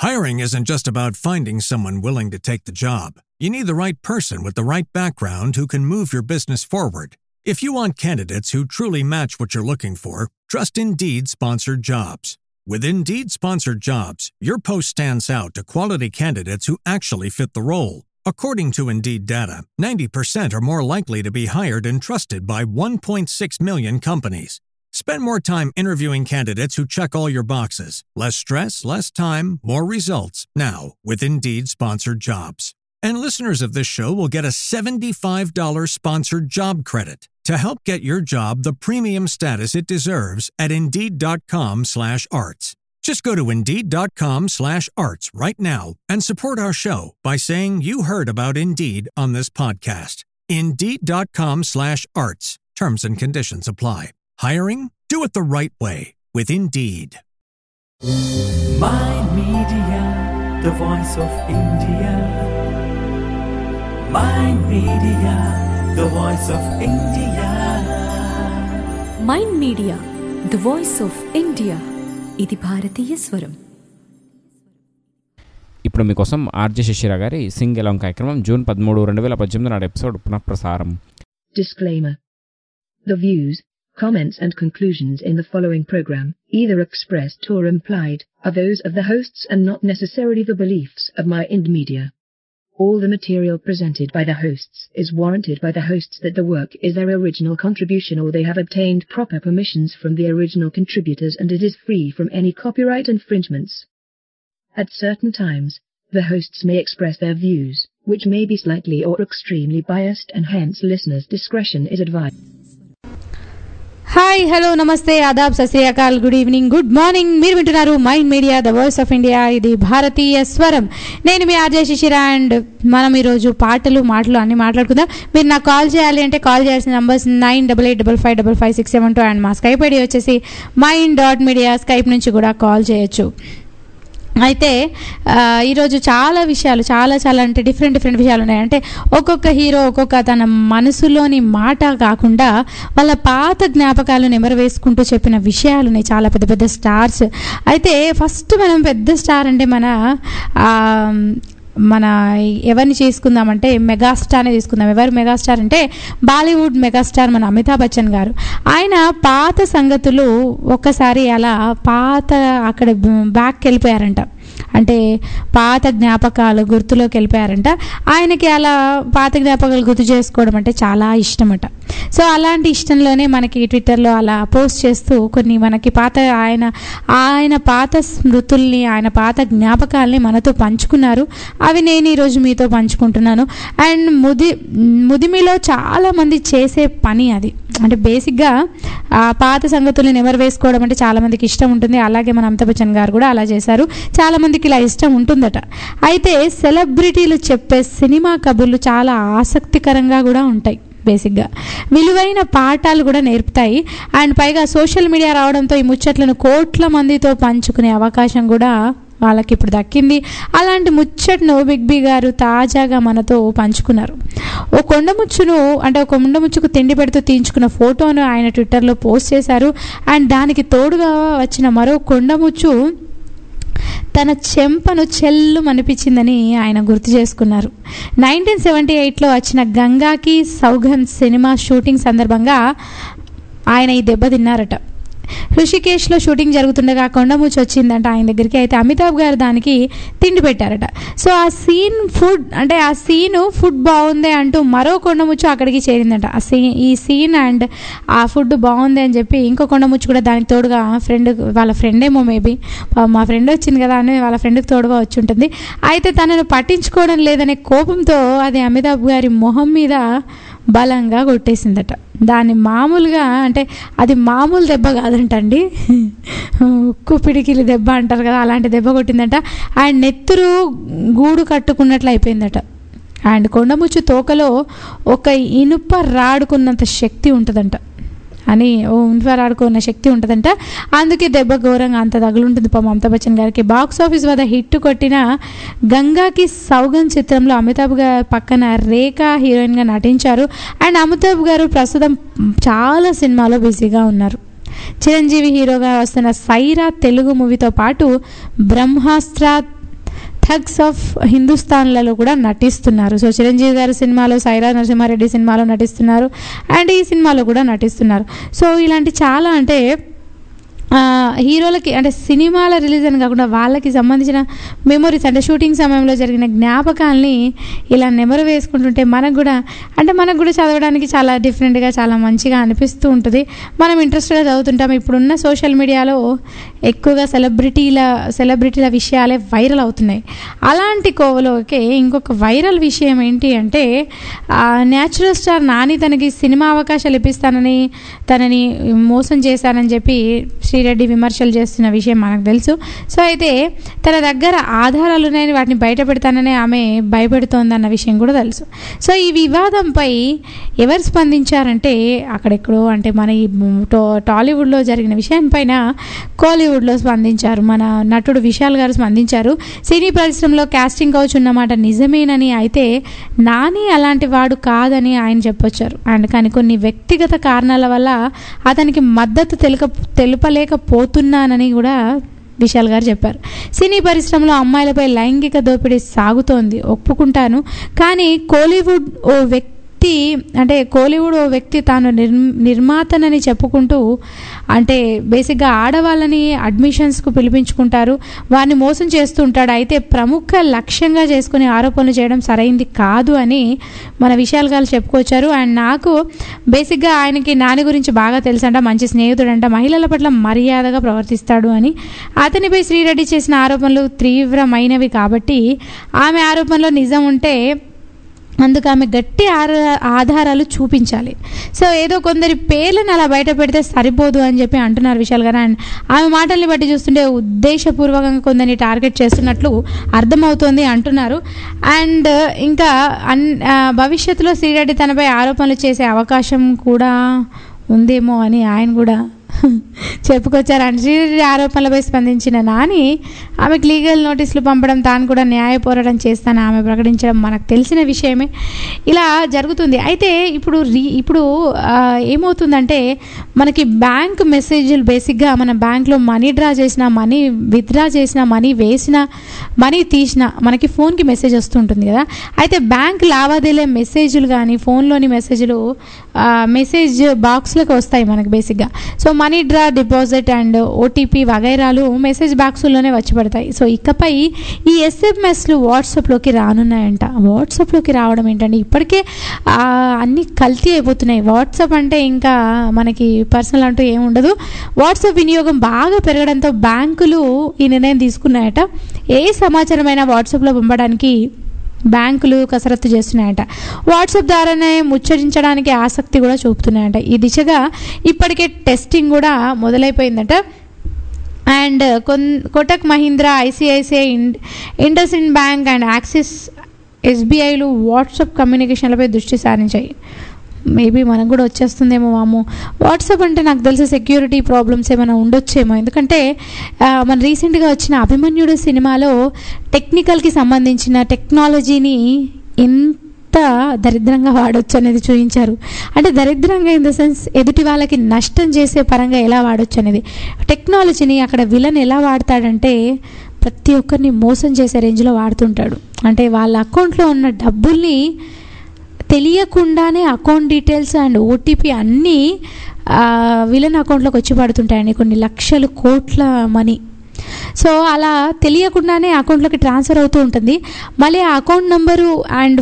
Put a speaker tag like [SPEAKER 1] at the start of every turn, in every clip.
[SPEAKER 1] Hiring isn't just about finding someone willing to take the job. You need the right person with the right background who can move your business forward. If you want candidates who truly match what you're looking for, trust Indeed Sponsored Jobs. With Indeed Sponsored Jobs, your post stands out to quality candidates who actually fit the role. According to Indeed data, 90% are more likely to be hired and trusted by 1.6 million companies. Spend more time interviewing candidates who check all your boxes. Less stress, less time, more results. Now, with Indeed Sponsored Jobs. And listeners of this show will get a $75 sponsored job credit to help get your job the premium status it deserves at Indeed.com/arts. Just go to Indeed.com/arts right now and support our show by saying you heard about Indeed on this podcast. Indeed.com/arts. Terms and conditions apply. Hiring? Do it the right way with Indeed.
[SPEAKER 2] Mind Media, the voice of India. Mind Media, the voice of India.
[SPEAKER 3] Mind media the voice of India. ఇది భారతీయ స్వరం.
[SPEAKER 4] ఇప్పుడు మీకోసం RJ శశిరా గారి Singh along కార్యక్రమం June 13, 2018 నాటి episode పునఃప్రసారం.
[SPEAKER 5] Disclaimer. The views, comments and conclusions in the following program, either expressed or implied, are those of the hosts and not necessarily the beliefs of Mind Media. All the material presented by the hosts is warranted by the hosts that the work is their original contribution or they have obtained proper permissions from the original contributors and it is free from any copyright infringements. At certain times, the hosts may express their views, which may be slightly or extremely biased and hence listeners' discretion is advised.
[SPEAKER 6] Hi, hello, నమస్తే, ఆదాబ్, సత్ శ్రీ అకాల్, good evening, good morning. మీరు వింటున్నారు mind media the voice of India. ఇది భారతీయ స్వరం. నేను మీ ఆర్జే శశిరా. అండ్ మనం ఈరోజు పాటలు మాటలు అన్నీ మాట్లాడుకుందాం. మీరు నాకు కాల్ చేయాలి అంటే కాల్ చేయాల్సిన నంబర్స్ 9885555672 అండ్ మా స్కైప్ ఐడి వచ్చేసి mind.media. స్కైప్ నుంచి కూడా కాల్ చేయొచ్చు. అయితే ఈరోజు చాలా విషయాలు చాలా అంటే డిఫరెంట్ విషయాలు ఉన్నాయి. అంటే ఒక్కొక్క హీరో ఒక్కొక్క తన మనసులోని మాట కాకుండా వాళ్ళ పాత జ్ఞాపకాలు నెమరు వేసుకుంటూ చెప్పిన విషయాలు ఉన్నాయి. చాలా పెద్ద స్టార్స్. అయితే ఫస్ట్ మనం పెద్ద స్టార్ అంటే మన ఎవరిని చేసుకుందామంటే మెగాస్టార్ని తీసుకుందాం. ఎవరు మెగాస్టార్ అంటే బాలీవుడ్ మెగాస్టార్ మన అమితాబ్ బచ్చన్ గారు. ఆయన పాత సంగతులు ఒక్కసారి అలా అక్కడ బ్యాక్కి వెళ్ళిపోయారంట. అంటే పాత జ్ఞాపకాలు గుర్తులోకి వెళ్ళిపోయారంట. ఆయనకి అలా పాత జ్ఞాపకాలు గుర్తు చేసుకోవడం అంటే చాలా ఇష్టమట. సో అలాంటి ఇష్టంలోనే మనకి ట్విట్టర్లో అలా పోస్ట్ చేస్తూ కొన్ని మనకి ఆయన పాత స్మృతుల్ని ఆయన పాత జ్ఞాపకాలని మనతో పంచుకున్నారు. అవి నేను ఈరోజు మీతో పంచుకుంటున్నాను. అండ్ ముదిమిలో చాలామంది చేసే పని అది. అంటే బేసిక్గా పాత సంగతుల్ని నెమరు వేసుకోవడం అంటే చాలామందికి ఇష్టం ఉంటుంది. అలాగే మన అమితాబ్ బచ్చన్ గారు కూడా అలా చేశారు. చాలామందికి ఇలా ఇష్టం ఉంటుందట. అయితే సెలబ్రిటీలు చెప్పే సినిమా కబుర్లు చాలా ఆసక్తికరంగా కూడా ఉంటాయి. బేసిక్గా విలువైన పాఠాలు కూడా నేర్పుతాయి. అండ్ పైగా సోషల్ మీడియా రావడంతో ఈ ముచ్చట్లను కోట్ల మందితో పంచుకునే అవకాశం కూడా వాళ్ళకి ఇప్పుడు దక్కింది. అలాంటి ముచ్చట్ను బిగ్ బి గారు తాజాగా మనతో పంచుకున్నారు. ఒక కొండముచ్చుకు తిండి పెడుతూ తీయించుకున్న ఫోటోను ఆయన ట్విట్టర్లో పోస్ట్ చేశారు. అండ్ దానికి తోడుగా వచ్చిన మరో కొండముచ్చు తన చెంపను చెల్లు అనిపించిందని ఆయన గుర్తు చేసుకున్నారు. 1978లో వచ్చిన గంగాకి సౌగంధ్ సినిమా షూటింగ్ సందర్భంగా ఆయన ఈ దెబ్బ తిన్నారట. హృషికేశ్లో షూటింగ్ జరుగుతుండగా కొండముచ్చి వచ్చిందంట ఆయన దగ్గరికి. అయితే అమితాబ్ గారు దానికి తిండి పెట్టారట. సో ఆ సీను ఫుడ్ బాగుంది అంటూ మరో కొండముచ్చు అక్కడికి చేరిందంట. ఈ సీన్ అండ్ ఆ ఫుడ్ బాగుంది అని చెప్పి ఇంకో కొండముచ్చు కూడా దానికి తోడుగా వాళ్ళ ఫ్రెండ్ ఏమో మేబీ మా ఫ్రెండ్ వచ్చింది కదా అని వాళ్ళ ఫ్రెండ్కి తోడుగా వచ్చి ఉంటుంది. అయితే తనను పట్టించుకోవడం లేదనే కోపంతో అది అమితాబ్ గారి మొహం మీద బలంగా కొట్టేసిందట. దాన్ని మామూలుగా అంటే అది మామూలు దెబ్బ కాదంటండి, ఉక్కు పిడికిలి దెబ్బ అంటారు కదా, అలాంటి దెబ్బ కొట్టిందట. అండ్ నెత్తురు గూడు కట్టుకున్నట్లు అయిపోయిందట. అండ్ కొండముచ్చు తోకలో ఒక ఇనుప రాడుకున్నంత శక్తి ఉంటుందంట. ఆడుకున్న శక్తి ఉంటుందంట. అందుకే దెబ్బ ఘోరంగా అంత తగులుంటుంది పాపం అమితాబ్ బచ్చన్ గారికి. బాక్స్ ఆఫీస్ వద్ద హిట్ కొట్టిన గంగాకి సౌగంధ్ చిత్రంలో అమితాబ్ గారు పక్కన రేఖా హీరోయిన్గా నటించారు. అండ్ అమితాబ్ గారు ప్రస్తుతం చాలా సినిమాలో బిజీగా ఉన్నారు. చిరంజీవి హీరోగా వస్తున్న సైరా తెలుగు మూవీతో పాటు బ్రహ్మాస్త్ర థగ్స్ ఆఫ్ హిందుస్థాన్లలో కూడా నటిస్తున్నారు. సో చిరంజీవి గారి సినిమాలో, సైరా నరసింహారెడ్డి సినిమాలో నటిస్తున్నారు, అండ్ ఈ సినిమాలో కూడా నటిస్తున్నారు. సో ఇలాంటి చాలా అంటే హీరోలకి అంటే సినిమాల రిలీజ్ అని కాకుండా వాళ్ళకి సంబంధించిన మెమొరీస్ అంటే షూటింగ్ సమయంలో జరిగిన జ్ఞాపకాలని ఇలా నెమరు వేసుకుంటుంటే మనకు కూడా చదవడానికి చాలా డిఫరెంట్గా, చాలా మంచిగా అనిపిస్తూ ఉంటుంది. మనం ఇంట్రెస్ట్గా చదువుతుంటాం. ఇప్పుడున్న సోషల్ మీడియాలో ఎక్కువగా సెలబ్రిటీల విషయాలే వైరల్ అవుతున్నాయి. అలాంటి కోవలోకి ఇంకొక వైరల్ విషయం ఏంటి అంటే న్యాచురల్ స్టార్ నాని తనకి సినిమా అవకాశాలు ఇప్పిస్తానని తనని మోసం చేశానని చెప్పి శ్రీరెడ్డి విమర్శలు చేస్తున్న విషయం మనకు తెలుసు. సో అయితే తన దగ్గర ఆధారాలు ఉన్నాయని వాటిని బయట పెడతానని ఆమె భయపెడుతోందన్న విషయం కూడా తెలుసు. సో ఈ వివాదంపై ఎవరు స్పందించారంటే అక్కడెక్కడో అంటే మన ఈ టాలీవుడ్లో జరిగిన విషయానిపైన కోలీవుడ్లో స్పందించారు. మన నటుడు విశాల్ గారు స్పందించారు. సినీ పరిశ్రమలో కాస్టింగ్ కౌచ్ ఉన్నమాట నిజమేనని, అయితే నాని అలాంటి వాడు కాదని ఆయన చెప్పొచ్చారు. అండ్ కానీ కొన్ని వ్యక్తిగత కారణాల వల్ల అతనికి మద్దతు తెలుపలేకపోతున్నానని కూడా విశాల్ గారు చెప్పారు. సినీ పరిశ్రమలో అమ్మాయిలపై లైంగిక దోపిడీ సాగుతోంది, ఒప్పుకుంటాను. కానీ కోలీవుడ్ ఓ వ్యక్తి తాను నిర్మాతనని చెప్పుకుంటూ అంటే బేసిక్గా ఆడవాళ్ళని అడ్మిషన్స్కు పిలిపించుకుంటారు, వారిని మోసం చేస్తూ ఉంటాడు. అయితే ప్రముఖ లక్ష్యంగా చేసుకుని ఆరోపణలు చేయడం సరైంది కాదు అని మన విశాల్ గారు చెప్పుకొచ్చారు. అండ్ నాకు బేసిక్గా ఆయనకి నాని గురించి బాగా తెలుసంట, మంచి స్నేహితుడంట, మహిళల పట్ల మర్యాదగా ప్రవర్తిస్తాడు అని. అతనిపై శ్రీరెడ్డి చేసిన ఆరోపణలు తీవ్రమైనవి కాబట్టి ఆమె ఆరోపణలో నిజం ఉంటే అందుకు ఆమె గట్టి ఆధారాలు చూపించాలి. సో ఏదో కొందరి పేర్లను అలా బయట పెడితే సరిపోదు అని చెప్పి అంటున్నారు విశాల్ గారు. అండ్ ఆమె మాటల్ని బట్టి చూస్తుంటే ఉద్దేశపూర్వకంగా కొందరిని టార్గెట్ చేస్తున్నట్లు అర్థమవుతోంది అంటున్నారు. అండ్ ఇంకా భవిష్యత్తులో శ్రీరెడ్డి తనపై ఆరోపణలు చేసే అవకాశం కూడా ఉందేమో అని ఆయన కూడా చెప్పుకొచ్చారు. అండ్ శ్రీరెడ్డి ఆరోపణలపై స్పందించిన నాని ఆమెకు లీగల్ నోటీసులు పంపడం, తాను కూడా న్యాయ పోరాటం చేస్తానని ఆమె ప్రకటించడం మనకు తెలిసిన విషయమే. ఇలా జరుగుతుంది. అయితే ఇప్పుడు ఏమవుతుందంటే మనకి బ్యాంక్ మెసేజ్లు బేసిక్గా మన బ్యాంక్లో మనీ డ్రా చేసినా, మనీ విత్డ్రా చేసినా, మనీ వేసినా, మనీ తీసినా మనకి ఫోన్కి మెసేజ్ వస్తుంటుంది కదా. అయితే బ్యాంక్ లావాదేవీల మెసేజ్లు కానీ ఫోన్లోని మెసేజ్లు మెసేజ్ బాక్స్లకు వస్తాయి మనకి బేసిక్గా. So money draw, deposit and OTP వగైరాలు మెసేజ్ బాక్సుల్లోనే వచ్చి పడతాయి. సో ఇకపై ఈ ఎస్ఎంఎస్లు వాట్సాప్లోకి రానున్నాయంట. వాట్సాప్లోకి రావడం ఏంటంటే ఇప్పటికే అన్నీ కల్తీ అయిపోతున్నాయి. వాట్సాప్ అంటే ఇంకా మనకి పర్సనల్ అంటూ ఏముండదు. వాట్సాప్ వినియోగం బాగా పెరగడంతో బ్యాంకులు ఈ నిర్ణయం తీసుకున్నాయట. ఏ సమాచారమైనా వాట్సాప్లో పంపడానికి బ్యాంకులు కసరత్తు చేస్తున్నాయంట. వాట్సాప్ ద్వారానే ముచ్చరించడానికి ఆసక్తి కూడా చూపుతున్నాయంట. ఈ దిశగా ఇప్పటికే టెస్టింగ్ కూడా మొదలైపోయిందట. And Kotak Mahindra, ICICI, IndusInd bank and Axis ఎస్బీఐలు వాట్సాప్ కమ్యూనికేషన్లపై దృష్టి సారించాయి. మేబీ మనకు కూడా వచ్చేస్తుందేమో. వాట్సాప్ అంటే నాకు తెలిసి సెక్యూరిటీ ప్రాబ్లమ్స్ ఏమైనా ఉండొచ్చేమో. ఎందుకంటే మన రీసెంట్గా వచ్చిన అభిమన్యుడు సినిమాలో టెక్నికల్కి సంబంధించిన టెక్నాలజీని ఎంత దరిద్రంగా వాడొచ్చు అనేది చూపించారు. అంటే దరిద్రంగా ఇన్ ద సెన్స్ ఎదుటి వాళ్ళకి నష్టం చేసే పరంగా ఎలా వాడొచ్చు అనేది. టెక్నాలజీని అక్కడ విలన్ ఎలా వాడతాడంటే ప్రతి ఒక్కరిని మోసం చేసే రేంజ్లో వాడుతుంటాడు. అంటే వాళ్ళ అకౌంట్లో ఉన్న డబ్బుల్ని తెలియకుండానే అకౌంట్ డీటెయిల్స్ అండ్ ఓటీపీ అన్నీ విలన్ అకౌంట్లోకి వచ్చి పడుతుంటాయండి, కొన్ని లక్షల కోట్ల మనీ. సో అలా తెలియకుండానే అకౌంట్లోకి ట్రాన్స్ఫర్ అవుతూ ఉంటుంది. మళ్ళీ ఆ అకౌంట్ నెంబరు అండ్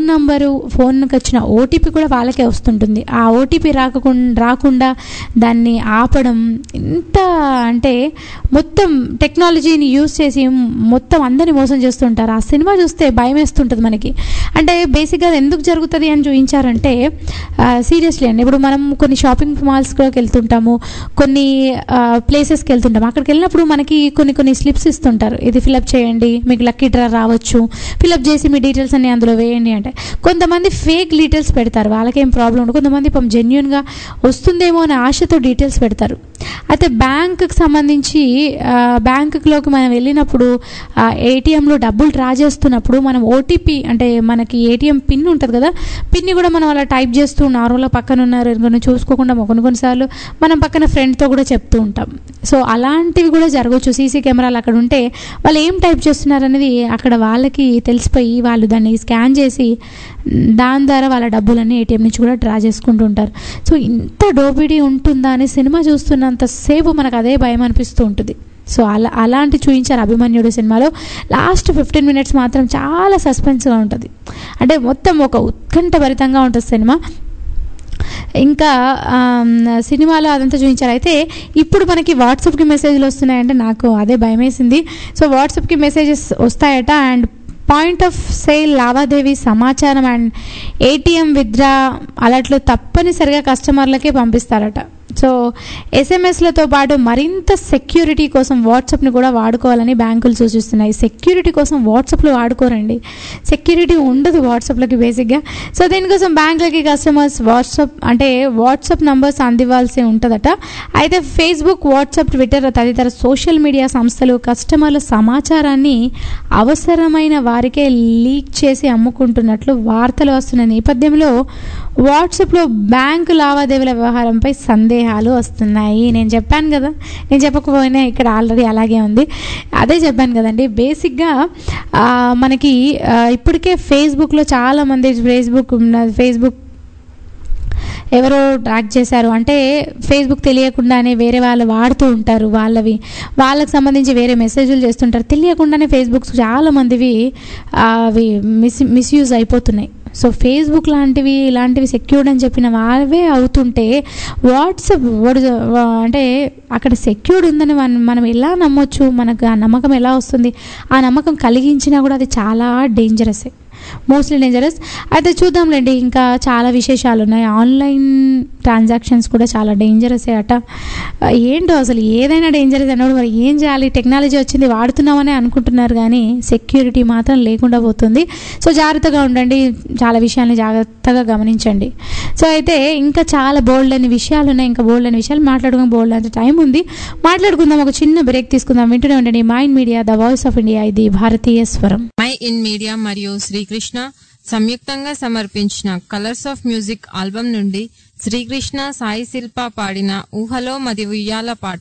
[SPEAKER 6] ఫోన్కి వచ్చిన ఓటీపీ కూడా వాళ్ళకే వస్తుంటుంది. ఆ ఓటీపీ రాకుండా దాన్ని ఆపడం ఇంత అంటే మొత్తం టెక్నాలజీని యూజ్ చేసి మొత్తం అందరినీ మోసం చేస్తుంటారు. ఆ సినిమా చూస్తే భయం వేస్తుంటుంది మనకి. అంటే బేసిక్గా ఎందుకు జరుగుతుంది అని చూపించారంటే సీరియస్లీ అండి. ఇప్పుడు మనం కొన్ని షాపింగ్ మాల్స్లోకి వెళ్తుంటాము, కొన్ని ప్లేసెస్కి వెళ్తుంటాము. అక్కడికి వెళ్ళినప్పుడు మనకి కొన్ని స్లిప్స్ ఇస్తుంటారు, ఇది ఫిలప్ చేయండి మీకు లక్కీ డ్రా రావచ్చు, ఫిలప్ చేసి మీ డీటెయిల్స్ అన్ని అందులో వేయండి అంటే. కొంతమంది ఫేక్ డీటెయిల్స్ పెడతారు, వాళ్ళకేం ప్రాబ్లం ఉండదు. కొంతమంది జెన్యున్గా వస్తుందేమో అనే ఆశతో డీటెయిల్స్ పెడతారు. అయితే బ్యాంకుకి సంబంధించి బ్యాంకులోకి మనం వెళ్ళినప్పుడు ఏటీఎంలో డబ్బులు డ్రా చేస్తున్నప్పుడు మనం ఓటీపీ అంటే మనకి ఏటీఎం పిన్ ఉంటుంది కదా, పిన్ని కూడా మనం అలా టైప్ చేస్తూ నార్మల్గా పక్కన ఉన్నారు ఎందుకంటే చూసుకోకుండా కొన్నిసార్లు మనం పక్కన ఫ్రెండ్తో కూడా చెప్తూ ఉంటాం. సో అలాంటివి కూడా జరగవచ్చు. సీసీ కెమెరాలు అక్కడ ఉంటే వాళ్ళు ఏం టైప్ చేస్తున్నారు అనేది అక్కడ వాళ్ళకి తెలిసిపోయి వాళ్ళు దాన్ని స్కాన్ చేసి దాని ద్వారా వాళ్ళ డబ్బులన్నీ ఏటీఎం నుంచి కూడా డ్రా చేసుకుంటూ ఉంటారు. సో ఇంత డోపిడీ ఉంటుందా అని సినిమా చూస్తున్నంతసేపు మనకు అదే భయం అనిపిస్తూ ఉంటుంది. సో అలాంటి చూపించారు అభిమన్యుడు సినిమాలో. లాస్ట్ 15 minutes మాత్రం చాలా సస్పెన్స్గా ఉంటుంది, అంటే మొత్తం ఒక ఉత్కంఠభరితంగా ఉంటుంది సినిమా. ఇంకా సినిమాలో అదంతా చూపించారు. అయితే ఇప్పుడు మనకి వాట్సాప్కి మెసేజ్లు వస్తున్నాయంటే నాకు అదే భయం వేసింది. సో వాట్సాప్కి మెసేజెస్ వస్తాయట, అండ్ పాయింట్ ఆఫ్ సేల్ లావాదేవీ సమాచారం అండ్ ఏటీఎం విత్డ్రా అలర్ట్లు తప్పనిసరిగా కస్టమర్లకే పంపిస్తారట. సో ఎస్ఎంఎస్లతో పాటు మరింత సెక్యూరిటీ కోసం వాట్సాప్ని కూడా వాడుకోవాలని బ్యాంకులు సూచిస్తున్నాయి. సెక్యూరిటీ కోసం వాట్సాప్లో వాడుకోరండి, సెక్యూరిటీ ఉండదు వాట్సాప్లకి బేసిక్గా. సో దీనికోసం బ్యాంకులకి కస్టమర్స్ వాట్సాప్ నంబర్స్ అందివ్వాల్సి ఉంటుందట. అయితే ఫేస్బుక్, వాట్సాప్, ట్విట్టర్ తదితర సోషల్ మీడియా సంస్థలు కస్టమర్ల సమాచారాన్ని అవసరమైన వారికే లీక్ చేసి అమ్ముకుంటున్నట్లు వార్తలు వస్తున్న నేపథ్యంలో వాట్సాప్లో బ్యాంకు లావాదేవీల వ్యవహారంపై సందేహాలు వస్తున్నాయి. నేను చెప్పాను కదా, నేను చెప్పకపోయినా ఇక్కడ ఆల్రెడీ అలాగే ఉంది. అదే చెప్పాను కదండి. బేసిక్గా మనకి ఇప్పటికే ఫేస్బుక్లో చాలామంది ఫేస్బుక్ ఎవరో ట్రాక్ చేశారు అంటే ఫేస్బుక్ తెలియకుండానే వేరే వాళ్ళు వాడుతూ ఉంటారు, వాళ్ళకి సంబంధించి వేరే మెసేజ్లు చేస్తుంటారు. తెలియకుండానే ఫేస్బుక్ చాలామందివి అవి మిస్యూజ్ అయిపోతున్నాయి. సో ఫేస్బుక్ ఇలాంటివి సెక్యూర్డ్ అని చెప్పిన వాళ్ళవే అవుతుంటే వాట్సాప్ అంటే అక్కడ సెక్యూర్డ్ ఉందని మనం ఎలా నమ్మొచ్చు? మనకు ఆ నమ్మకం ఎలా వస్తుంది? ఆ నమ్మకం కలిగించినా కూడా అది చాలా డేంజరసే, మోస్ట్లీ డేంజరస్. అయితే చూద్దాంలేండి, ఇంకా చాలా విశేషాలు ఉన్నాయి. ఆన్లైన్ ట్రాన్సాక్షన్స్ కూడా చాలా డేంజరసే అట. ఏంటో అసలు ఏదైనా డేంజరస్ అన్నప్పుడు మరి ఏం చేయాలి? టెక్నాలజీ వచ్చింది వాడుతున్నామని అనుకుంటున్నారు కానీ సెక్యూరిటీ మాత్రం లేకుండా పోతుంది. సో జాగ్రత్తగా ఉండండి, చాలా విషయాల్ని జాగ్రత్తగా గమనించండి. సో అయితే ఇంకా చాలా బోల్డ్ అని విషయాలు ఉన్నాయి, ఇంకా బోల్డ్ అని విషయాలు మాట్లాడుకుని బోల్డ్ అంత టైం ఉంది, మాట్లాడుకుందాం. ఒక చిన్న బ్రేక్ తీసుకుందాం. వింటూనే ఉండండి mind media, the voice of India, ఇది భారతీయ స్వరం.
[SPEAKER 7] మై ఇన్ మీడియా మరియు శ్రీకృష్ణ సంయుక్తంగా సమర్పించిన కలర్స్ ఆఫ్ మ్యూజిక్ ఆల్బమ్ నుండి శ్రీకృష్ణ, సాయి శిల్ప పాడిన ఊహలో మది ఉయ్యాల పాట.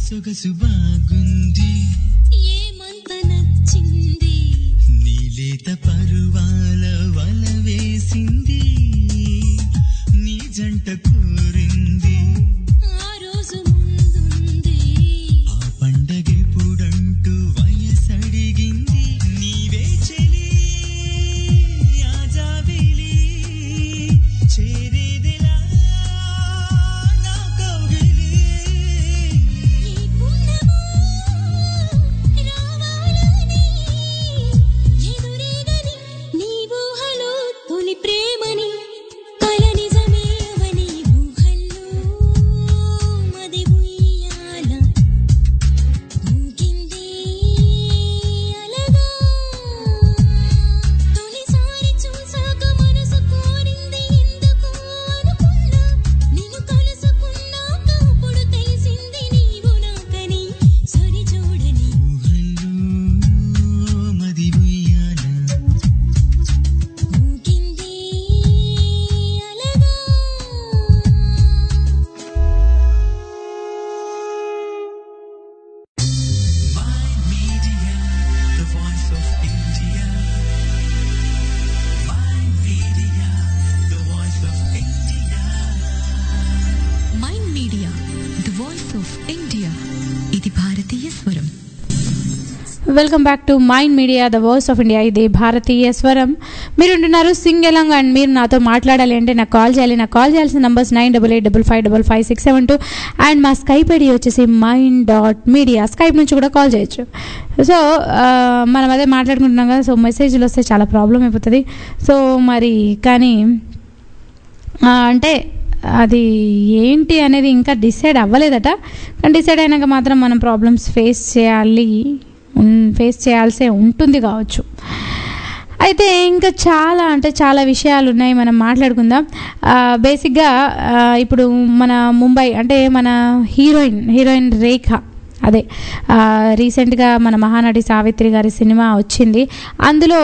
[SPEAKER 2] సొగసు బాగుంది
[SPEAKER 8] ఏమంత నచ్చింది
[SPEAKER 2] నీలేత పరువాల వల వేసింది నీ జంట కోరింది
[SPEAKER 8] ఆ రోజు ముందుంది
[SPEAKER 2] ఆ పండగెప్పుడంటూ వయసడిగింది నీవే చెలి ఆజాబిలి చేరేదిలా నా కౌగిలి
[SPEAKER 8] ఈ పుణ్యమో రావాలని ఎదురేగని నీ ఊహలో తొలి ప్రేమని కల నిజమే అవని ఊహల్లో మది ఉయ్యాల ఊగింది అలగా తొలిసారి చూసాక మనసు కోరింది ఎందుకు అనుకున్నా నిన్ను కలుసుకున్నాక అప్పుడు తెలిసింది నీవు నాకని సరి చూడని
[SPEAKER 2] ఊహల్లో మది ఉయ్యాల
[SPEAKER 8] ఊగింది అలగా.
[SPEAKER 2] My Media, the voice of India. My Media, the voice of India. ఇది భారతీయ స్వరం.
[SPEAKER 6] Welcome back to mind media the voice of India. ఇది భారతీయ స్వరం. మీరు ఉంటున్నారు సింగెలాంగ్ అండ్ మీరు నాతో మాట్లాడాలి అంటే నాకు కాల్ చేయాలి. నాకు కాల్ చేయాల్సిన నంబర్స్ 9885555672 అండ్ మా స్కైప్ ఐడి వచ్చేసి mind.media. స్కైప్ నుంచి కూడా కాల్ చేయొచ్చు. సో మనం అదే మాట్లాడుకుంటున్నాం కదా. సో మెసేజ్లు వస్తే చాలా ప్రాబ్లం అయిపోతుంది. సో మరి కానీ అంటే అది ఏంటి అనేది ఇంకా డిసైడ్ అవ్వలేదట. కానీ డిసైడ్ అయినాక మాత్రం మనం ప్రాబ్లమ్స్ ఫేస్ చేయాల్సే ఉంటుంది కావచ్చు. అయితే ఇంకా చాలా విషయాలు ఉన్నాయి, మనం మాట్లాడుకుందాం. బేసిక్గా ఇప్పుడు మన ముంబై అంటే మన హీరోయిన్ రేఖ, అదే రీసెంట్గా మన మహానటి సావిత్రి గారి సినిమా వచ్చింది. అందులో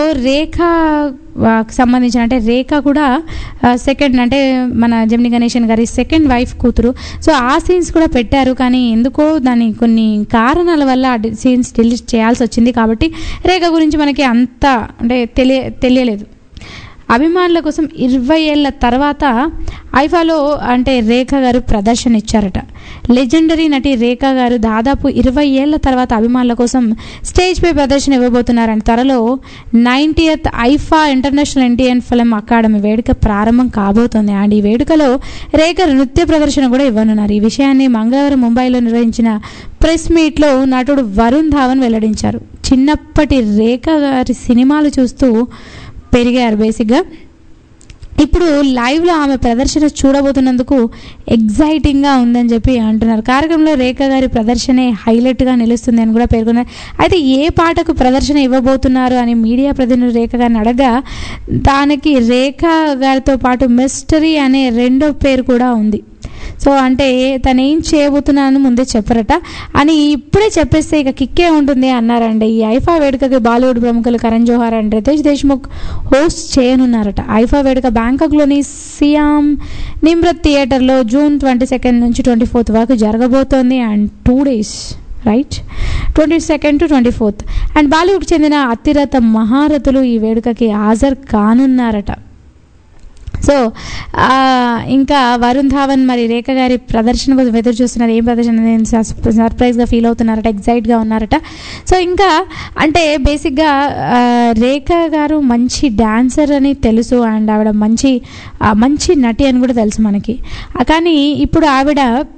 [SPEAKER 6] సంబంధించిన అంటే రేఖ కూడా సెకండ్ అంటే మన జెమిని గణేశన్ గారి సెకండ్ వైఫ్ కూతురు. సో ఆ సీన్స్ కూడా పెట్టారు, కానీ ఎందుకో దాని కొన్ని కారణాల వల్ల ఆ సీన్స్ డిలీట్ చేయాల్సి వచ్చింది. కాబట్టి రేఖ గురించి మనకి అంత అంటే తెలియలేదు. అభిమానుల కోసం 20 ఏళ్ల తర్వాత ఐఫాలో అంటే రేఖ గారు ప్రదర్శన ఇచ్చారట. లెజెండరీ నటి రేఖ గారు దాదాపు 20 ఏళ్ల తర్వాత అభిమానుల కోసం స్టేజ్పై ప్రదర్శన ఇవ్వబోతున్నారని త్వరలో 90th IIFA international Indian film academy వేడుక ప్రారంభం కాబోతోంది. అండ్ ఈ వేడుకలో రేఖ నృత్య ప్రదర్శన కూడా ఇవ్వనున్నారు. ఈ విషయాన్ని మంగళవారం ముంబైలో నిర్వహించిన ప్రెస్ మీట్లో నటుడు వరుణ్ ధావన్ వెల్లడించారు. చిన్నప్పటి రేఖ గారి సినిమాలు చూస్తూ పెరిగారు. బేసిక్గా ఇప్పుడు లైవ్లో ఆమె ప్రదర్శన చూడబోతున్నందుకు ఎగ్జైటింగ్గా ఉందని చెప్పి అంటున్నారు. కార్యక్రమంలో రేఖ గారి ప్రదర్శనే హైలైట్గా నిలుస్తుంది అని కూడా పేర్కొన్నారు. అయితే ఏ పాటకు ప్రదర్శన ఇవ్వబోతున్నారు అని మీడియా ప్రతినిధులు రేఖ గారిని అడగా దానికి రేఖ గారితో పాటు మిస్టరీ అనే రెండో పేరు కూడా ఉంది. సో అంటే తను ఏం చేయబోతున్నాను ముందే చెప్పరట అని ఇప్పుడే చెప్పేస్తే ఇక కిక్కే ఉంటుంది అన్నారండి. ఈ ఐఫా వేడుకకి బాలీవుడ్ ప్రముఖులు కరణ్ జోహార్ అండ్ రితేష్ దేశ్ముఖ్ హోస్ట్ చేయనున్నారట. ఐఫా వేడుక బ్యాంకాక్లోని సియామ్ నిమ్రత్ థియేటర్లో జూన్ 22 నుంచి 24 వరకు జరగబోతోంది. And 2 days right, 22 to 24. And బాలీవుడ్కి చెందిన అతిరథ మహారథులు ఈ వేడుకకి హాజరు కానున్నారట. సో ఇంకా వరుణ్ ధావన్ మరి రేఖ గారి ప్రదర్శన కోసం ఎదురు చూస్తున్నారు. ఏం ప్రదర్శన సర్ప్రైజ్గా ఫీల్ అవుతున్నారట, ఎగ్జైట్గా ఉన్నారట. సో ఇంకా అంటే బేసిక్గా రేఖ గారు మంచి డాన్సర్ అని తెలుసు అండ్ ఆవిడ మంచి నటి అని కూడా తెలుసు మనకి. కానీ ఇప్పుడు ఆవిడ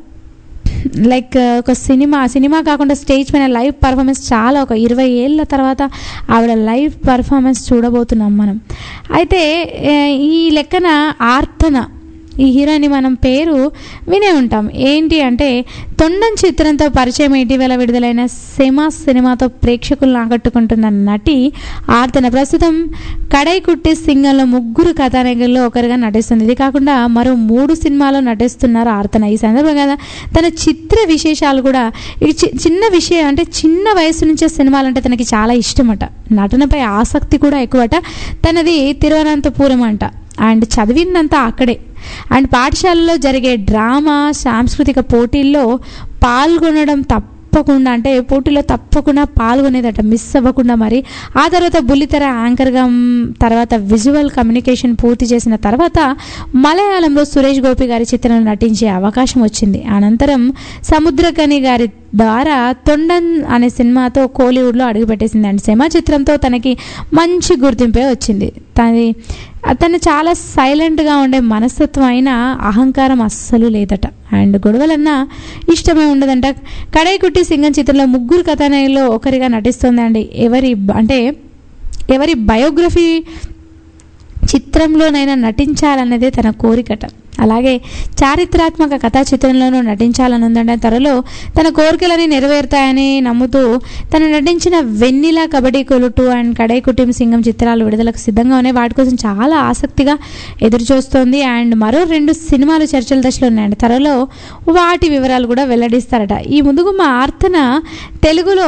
[SPEAKER 6] లైక్ ఒక సినిమా కాకుండా స్టేజ్ పైన లైవ్ పర్ఫార్మెన్స్ చాలా ఒక 20 ఏళ్ళ తర్వాత ఆవిడ లైవ్ పర్ఫార్మెన్స్ చూడబోతున్నాం మనం. అయితే ఈ లెక్కన ఆర్తన ఈ హీరోయిన్ మనం పేరు వినే ఉంటాం. ఏంటి అంటే తొండం చిత్రంతో పరిచయం ఇటీవల విడుదలైన సినిమాతో ప్రేక్షకులను ఆకట్టుకుంటున్న నటి ఆర్తన ప్రస్తుతం కడై కుట్టి సింగంలో 3 కథానాయకుల్లో ఒకరిగా నటిస్తుంది. ఇది కాకుండా మరో 3 సినిమాల్లో నటిస్తున్నారు ఆర్తన. ఈ సందర్భంగా తన చిత్ర విశేషాలు కూడా చిన్న విషయం అంటే చిన్న వయసు నుంచే సినిమాలు అంటే తనకి చాలా ఇష్టమట. నటనపై ఆసక్తి కూడా ఎక్కువట. తనది తిరువనంతపురం అంట అండ్ చదివిందంతా అక్కడే. అండ్ పాఠశాలలో జరిగే డ్రామా సాంస్కృతిక పోటీల్లో పాల్గొనడం తప్ప తప్పకుండా అంటే పోటీలో తప్పకుండా పాల్గొనేదట, మిస్ అవ్వకుండా. మరి ఆ తర్వాత బుల్లితెర యాంకర్గా తర్వాత విజువల్ కమ్యూనికేషన్ పూర్తి చేసిన తర్వాత మలయాళంలో సురేష్ గోపి గారి చిత్రంలో నటించే అవకాశం వచ్చింది. అనంతరం సముద్రకని గారి ద్వారా తొండన్ అనే సినిమాతో కోలీవుడ్లో అడుగుపెట్టేసింది. అండ్ సినిమా చిత్రంతో తనకి మంచి గుర్తింపే వచ్చింది. తను చాలా సైలెంట్గా ఉండే మనస్తత్వం అయినా అహంకారం అస్సలు లేదట. అండ్ గొడవలన్నా ఇష్టమే ఉండదంట. కడైకుట్టి సింగం చిత్రంలో ముగ్గురు కథానాయకుల్లో ఒకరిగా నటిస్తుంది అండి. ఎవరి బయోగ్రఫీ చిత్రంలోనైనా నటించాలన్నదే తన కోరికట. అలాగే చారిత్రాత్మక కథా చిత్రంలోనూ నటించాలని ఉందంటే త్వరలో తన కోరికలని నెరవేరుతాయని నమ్ముతూ తను నటించిన వెన్నెల, కబడ్డీ కోలు 2 అండ్ కడైకుట్టి సింగం చిత్రాలు విడుదలకు సిద్ధంగా ఉన్నాయి. వాటి కోసం చాలా ఆసక్తిగా ఎదురు చూస్తోంది. అండ్ మరో 2 సినిమాలు చర్చల దశలో ఉన్నాయండి. త్వరలో వాటి వివరాలు కూడా వెల్లడిస్తారట. ఈ ముందుగుమ్మ ఆర్తన తెలుగులో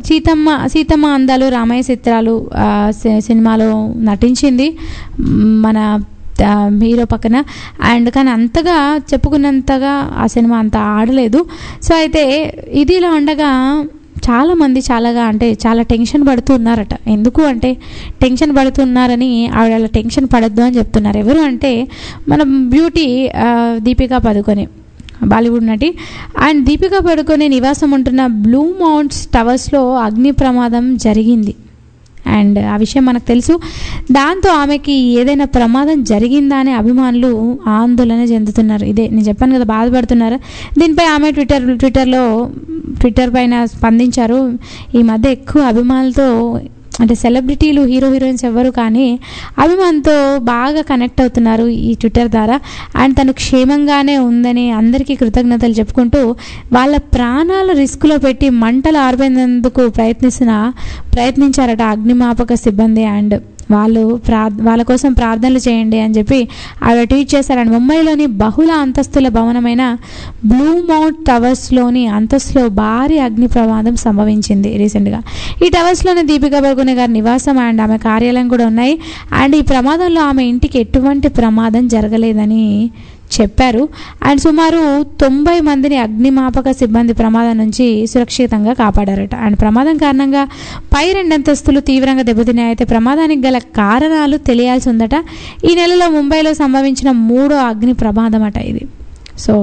[SPEAKER 6] సీతమ్మ అందాలు, రామయ్య చిత్రాలు సినిమాలో నటించింది మన హీరో పక్కన. అండ్ కానీ అంతగా చెప్పుకున్నంతగా ఆ సినిమా అంత ఆడలేదు. సో అయితే ఇదిలా ఉండగా చాలామంది చాలా టెన్షన్ పడుతూ ఉన్నారట. ఎందుకు అంటే టెన్షన్ పడుతున్నారని ఆవిడ టెన్షన్ పడద్దు అని చెప్తున్నారు. ఎవరు అంటే మన బ్యూటీ దీపికా పదుకొనే, బాలీవుడ్ నటి. అండ్ దీపికా పదుకొనే నివాసం ఉంటున్న బ్లూ మౌంట్స్ టవర్స్లో అగ్ని ప్రమాదం జరిగింది. అండ్ ఆ విషయం మనకు తెలుసు. దాంతో ఆమెకి ఏదైనా ప్రమాదం జరిగిందా అనే అభిమానులు ఆందోళన చెందుతున్నారు. ఇదే నేను చెప్పాను కదా, బాధపడుతున్నారు. దీనిపై ఆమె ట్విట్టర్ పైన స్పందించారు. ఈ మధ్య ఎక్కువ అభిమానులతో అంటే సెలబ్రిటీలు, హీరోయిన్స్ ఎవరు కానీ అభిమానులతో బాగా కనెక్ట్ అవుతున్నారు ఈ ట్విట్టర్ ద్వారా. అండ్ తను క్షేమంగానే ఉందని అందరికీ కృతజ్ఞతలు చెప్పుకుంటూ వాళ్ళ ప్రాణాల రిస్క్లో పెట్టి మంటలు ఆర్పేందుకు ప్రయత్నించారట అగ్నిమాపక సిబ్బంది. అండ్ వాళ్ళ కోసం ప్రార్థనలు చేయండి అని చెప్పి ఆవిడ ట్వీట్ చేశారని. ముంబైలోని బహుళ అంతస్తుల భవనమైన బ్లూ మౌంట్ టవర్స్లోని అంతస్తులో భారీ అగ్ని ప్రమాదం సంభవించింది రీసెంట్గా. ఈ టవర్స్లోని దీపికా పదుకొనే గారి నివాసం అండ్ ఆమె కార్యాలయం కూడా ఉన్నాయి. అండ్ ఈ ప్రమాదంలో ఆమె ఇంటికి ఎటువంటి ప్రమాదం జరగలేదని చెప్పారు. అండ్ సుమారు 90 మందిని అగ్నిమాపక సిబ్బంది ప్రమాదం నుంచి సురక్షితంగా కాపాడారట. అండ్ ప్రమాదం కారణంగా పై 2 అంతస్తులు తీవ్రంగా దెబ్బతిన్నాయి. అయితే ప్రమాదానికి గల కారణాలు తెలియాల్సి ఉందట. ఈ నెలలో ముంబైలో సంభవించిన 3వ అగ్ని ప్రమాదం అట ఇది. సో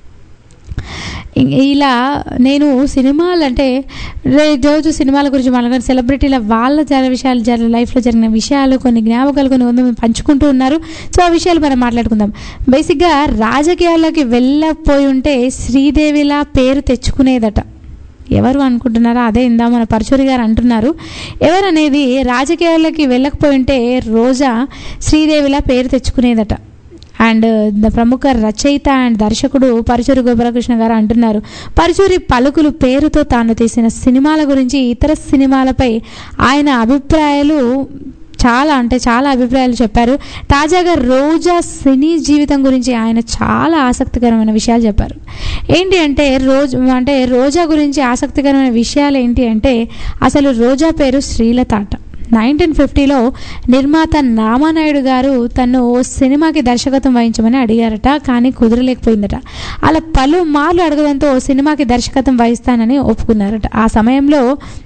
[SPEAKER 6] ఇలా నేను సినిమాలు అంటే రోజు సినిమాల గురించి మాట్లాడుకుని సెలబ్రిటీల వాళ్ళ లైఫ్లో జరిగిన విషయాలు, కొన్ని జ్ఞాపకాలు కొన్ని పంచుకుంటూ ఉన్నారు. సో ఆ విషయాలు మనం మాట్లాడుకుందాం. బేసిక్గా రాజకీయాల్లోకి వెళ్ళకపోయి ఉంటే శ్రీదేవిలా పేరు తెచ్చుకునేదట. ఎవరు అనుకుంటున్నారా? అదే ఇందా మన పరచూరి గారు అంటున్నారు. ఎవరనేది రాజకీయాల్లోకి వెళ్ళకపోయి ఉంటే రోజా శ్రీదేవిలా పేరు తెచ్చుకునేదట. అండ్ ప్రముఖ రచయిత అండ్ దర్శకుడు పరుచూరి గోపాలకృష్ణ గారు అంటున్నారు, పరుచూరి పలుకులు పేరుతో తాను తీసిన సినిమాల గురించి, ఇతర సినిమాలపై ఆయన అభిప్రాయాలు చాలా అభిప్రాయాలు చెప్పారు. తాజాగా రోజా సినీ జీవితం గురించి ఆయన చాలా ఆసక్తికరమైన విషయాలు చెప్పారు. ఏంటి అంటే రోజా గురించి ఆసక్తికరమైన విషయాలు ఏంటి అంటే అసలు రోజా పేరు శ్రీలత అట. 1950లో నిర్మాత రామానాయుడు గారు తను ఓ సినిమాకి దర్శకత్వం వహించమని అడిగారట. కానీ కుదరలేకపోయిందట. అలా పలుమార్లు అడగడంతో ఓ సినిమాకి దర్శకత్వం వహిస్తానని ఒప్పుకున్నారట. ఆ సమయంలో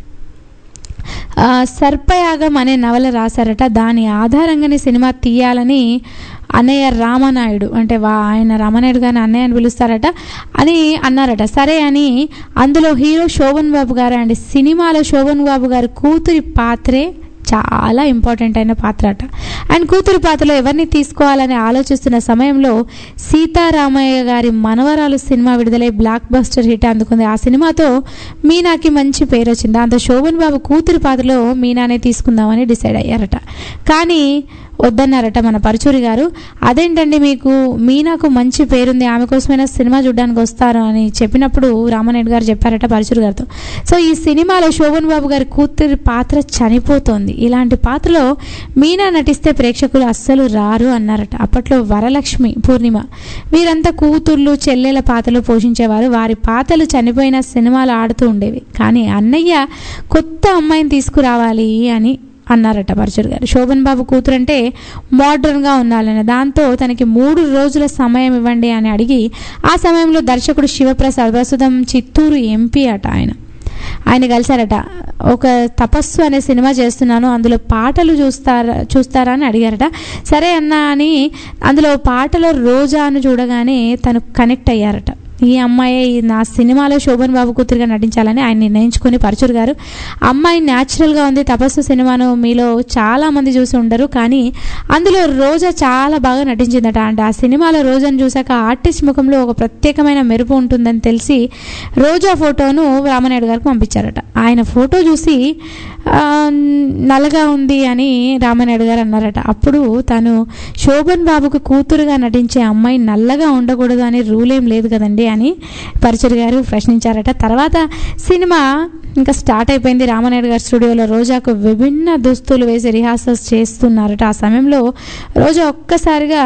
[SPEAKER 6] సర్పయాగం అనే నవల రాశారట. దాని ఆధారంగానే సినిమా తీయాలని అన్నయ్య రామానాయుడు అంటే ఆయన రామానాయుడు గారిని అన్నయ్య అని పిలుస్తారట అని అన్నారట. సరే అని అందులో హీరో శోభన్ బాబు గారు అండ్ సినిమాలో శోభన్ బాబు గారి కూతురి పాత్రే చాలా ఇంపార్టెంట్ అయిన పాత్ర అట. అండ్ కూతురు పాత్రలో ఎవరిని తీసుకోవాలని ఆలోచిస్తున్న సమయంలో సీతారామయ్య గారి మనవరాలు సినిమా విడుదలై బ్లాక్ బస్టర్ హిట్ అందుకుంది. ఆ సినిమాతో మీనాకి మంచి పేరు వచ్చింది. దాంతో శోభన్ బాబు కూతురు పాత్రలో మీనానే తీసుకుందామని డిసైడ్ అయ్యారట. కానీ వద్దన్నారట మన పరుచూరి గారు. అదేంటండి మీకు మీనాకు మంచి పేరుంది, ఆమె కోసమైనా సినిమా చూడడానికి వస్తారు అని చెప్పినప్పుడు రామానాయుడు గారు చెప్పారట పరుచూరి గారితో. సో ఈ సినిమాలో శోభన్ బాబు గారి కూతురి పాత్ర చనిపోతోంది, ఇలాంటి పాత్రలో మీనా నటిస్తే ప్రేక్షకులు అస్సలు రారు అన్నారట. అప్పట్లో వరలక్ష్మి, పూర్ణిమ వీరంతా కూతుర్లు చెల్లెల పాత్రలు పోషించేవారు. వారి పాత్రలు చనిపోయిన సినిమాలు ఆడుతూ ఉండేవి. కానీ అన్నయ్య కొత్త అమ్మాయిని తీసుకురావాలి అని అన్నారట పరచూరి గారు. శోభన్ బాబు కూతురు అంటే మోడర్న్గా ఉండాలని, దాంతో తనకి 3 రోజుల సమయం ఇవ్వండి అని అడిగి ఆ సమయంలో దర్శకుడు శివప్రసాద్, ప్రస్తుతం చిత్తూరు ఎంపీ అట ఆయన, ఆయన కలిశారట. ఒక తపస్సు అనే సినిమా చేస్తున్నాను, అందులో పాటలు చూస్తారా అని అడిగారట. సరే అన్నా అని అందులో పాటలో రోజాను చూడగానే తను కనెక్ట్ అయ్యారట. ఈ అమ్మాయి నా సినిమాలో శోభన్ బాబు కూతురుగా నటించాలని ఆయన నిర్ణయించుకొని పరచూరు గారు అమ్మాయి న్యాచురల్గా ఉంది, తపస్సు సినిమాను మీలో చాలామంది చూసి ఉండరు, కానీ అందులో రోజా చాలా బాగా నటించిందట. అంటే ఆ సినిమాలో రోజాను చూశాక ఆర్టిస్ట్ ముఖంలో ఒక ప్రత్యేకమైన మెరుపు ఉంటుందని తెలిసి రోజా ఫోటోను రామానాయుడు గారికి పంపించారట. ఆయన ఫోటో చూసి నల్లగా ఉంది అని రామానాయుడు గారు అన్నారట. అప్పుడు తను శోభన్ బాబుకు కూతురుగా నటించే అమ్మాయి నల్లగా ఉండకూడదు అని రూల్ ఏం లేదు కదండి అని పరచూరి గారు ప్రశ్నించారట. తర్వాత సినిమా ఇంకా స్టార్ట్ అయిపోయింది. రామానాయుడు గారి స్టూడియోలో రోజాకు విభిన్న దుస్తులు వేసి రిహార్సల్స్ చేస్తున్నారట. ఆ సమయంలో రోజా ఒక్కసారిగా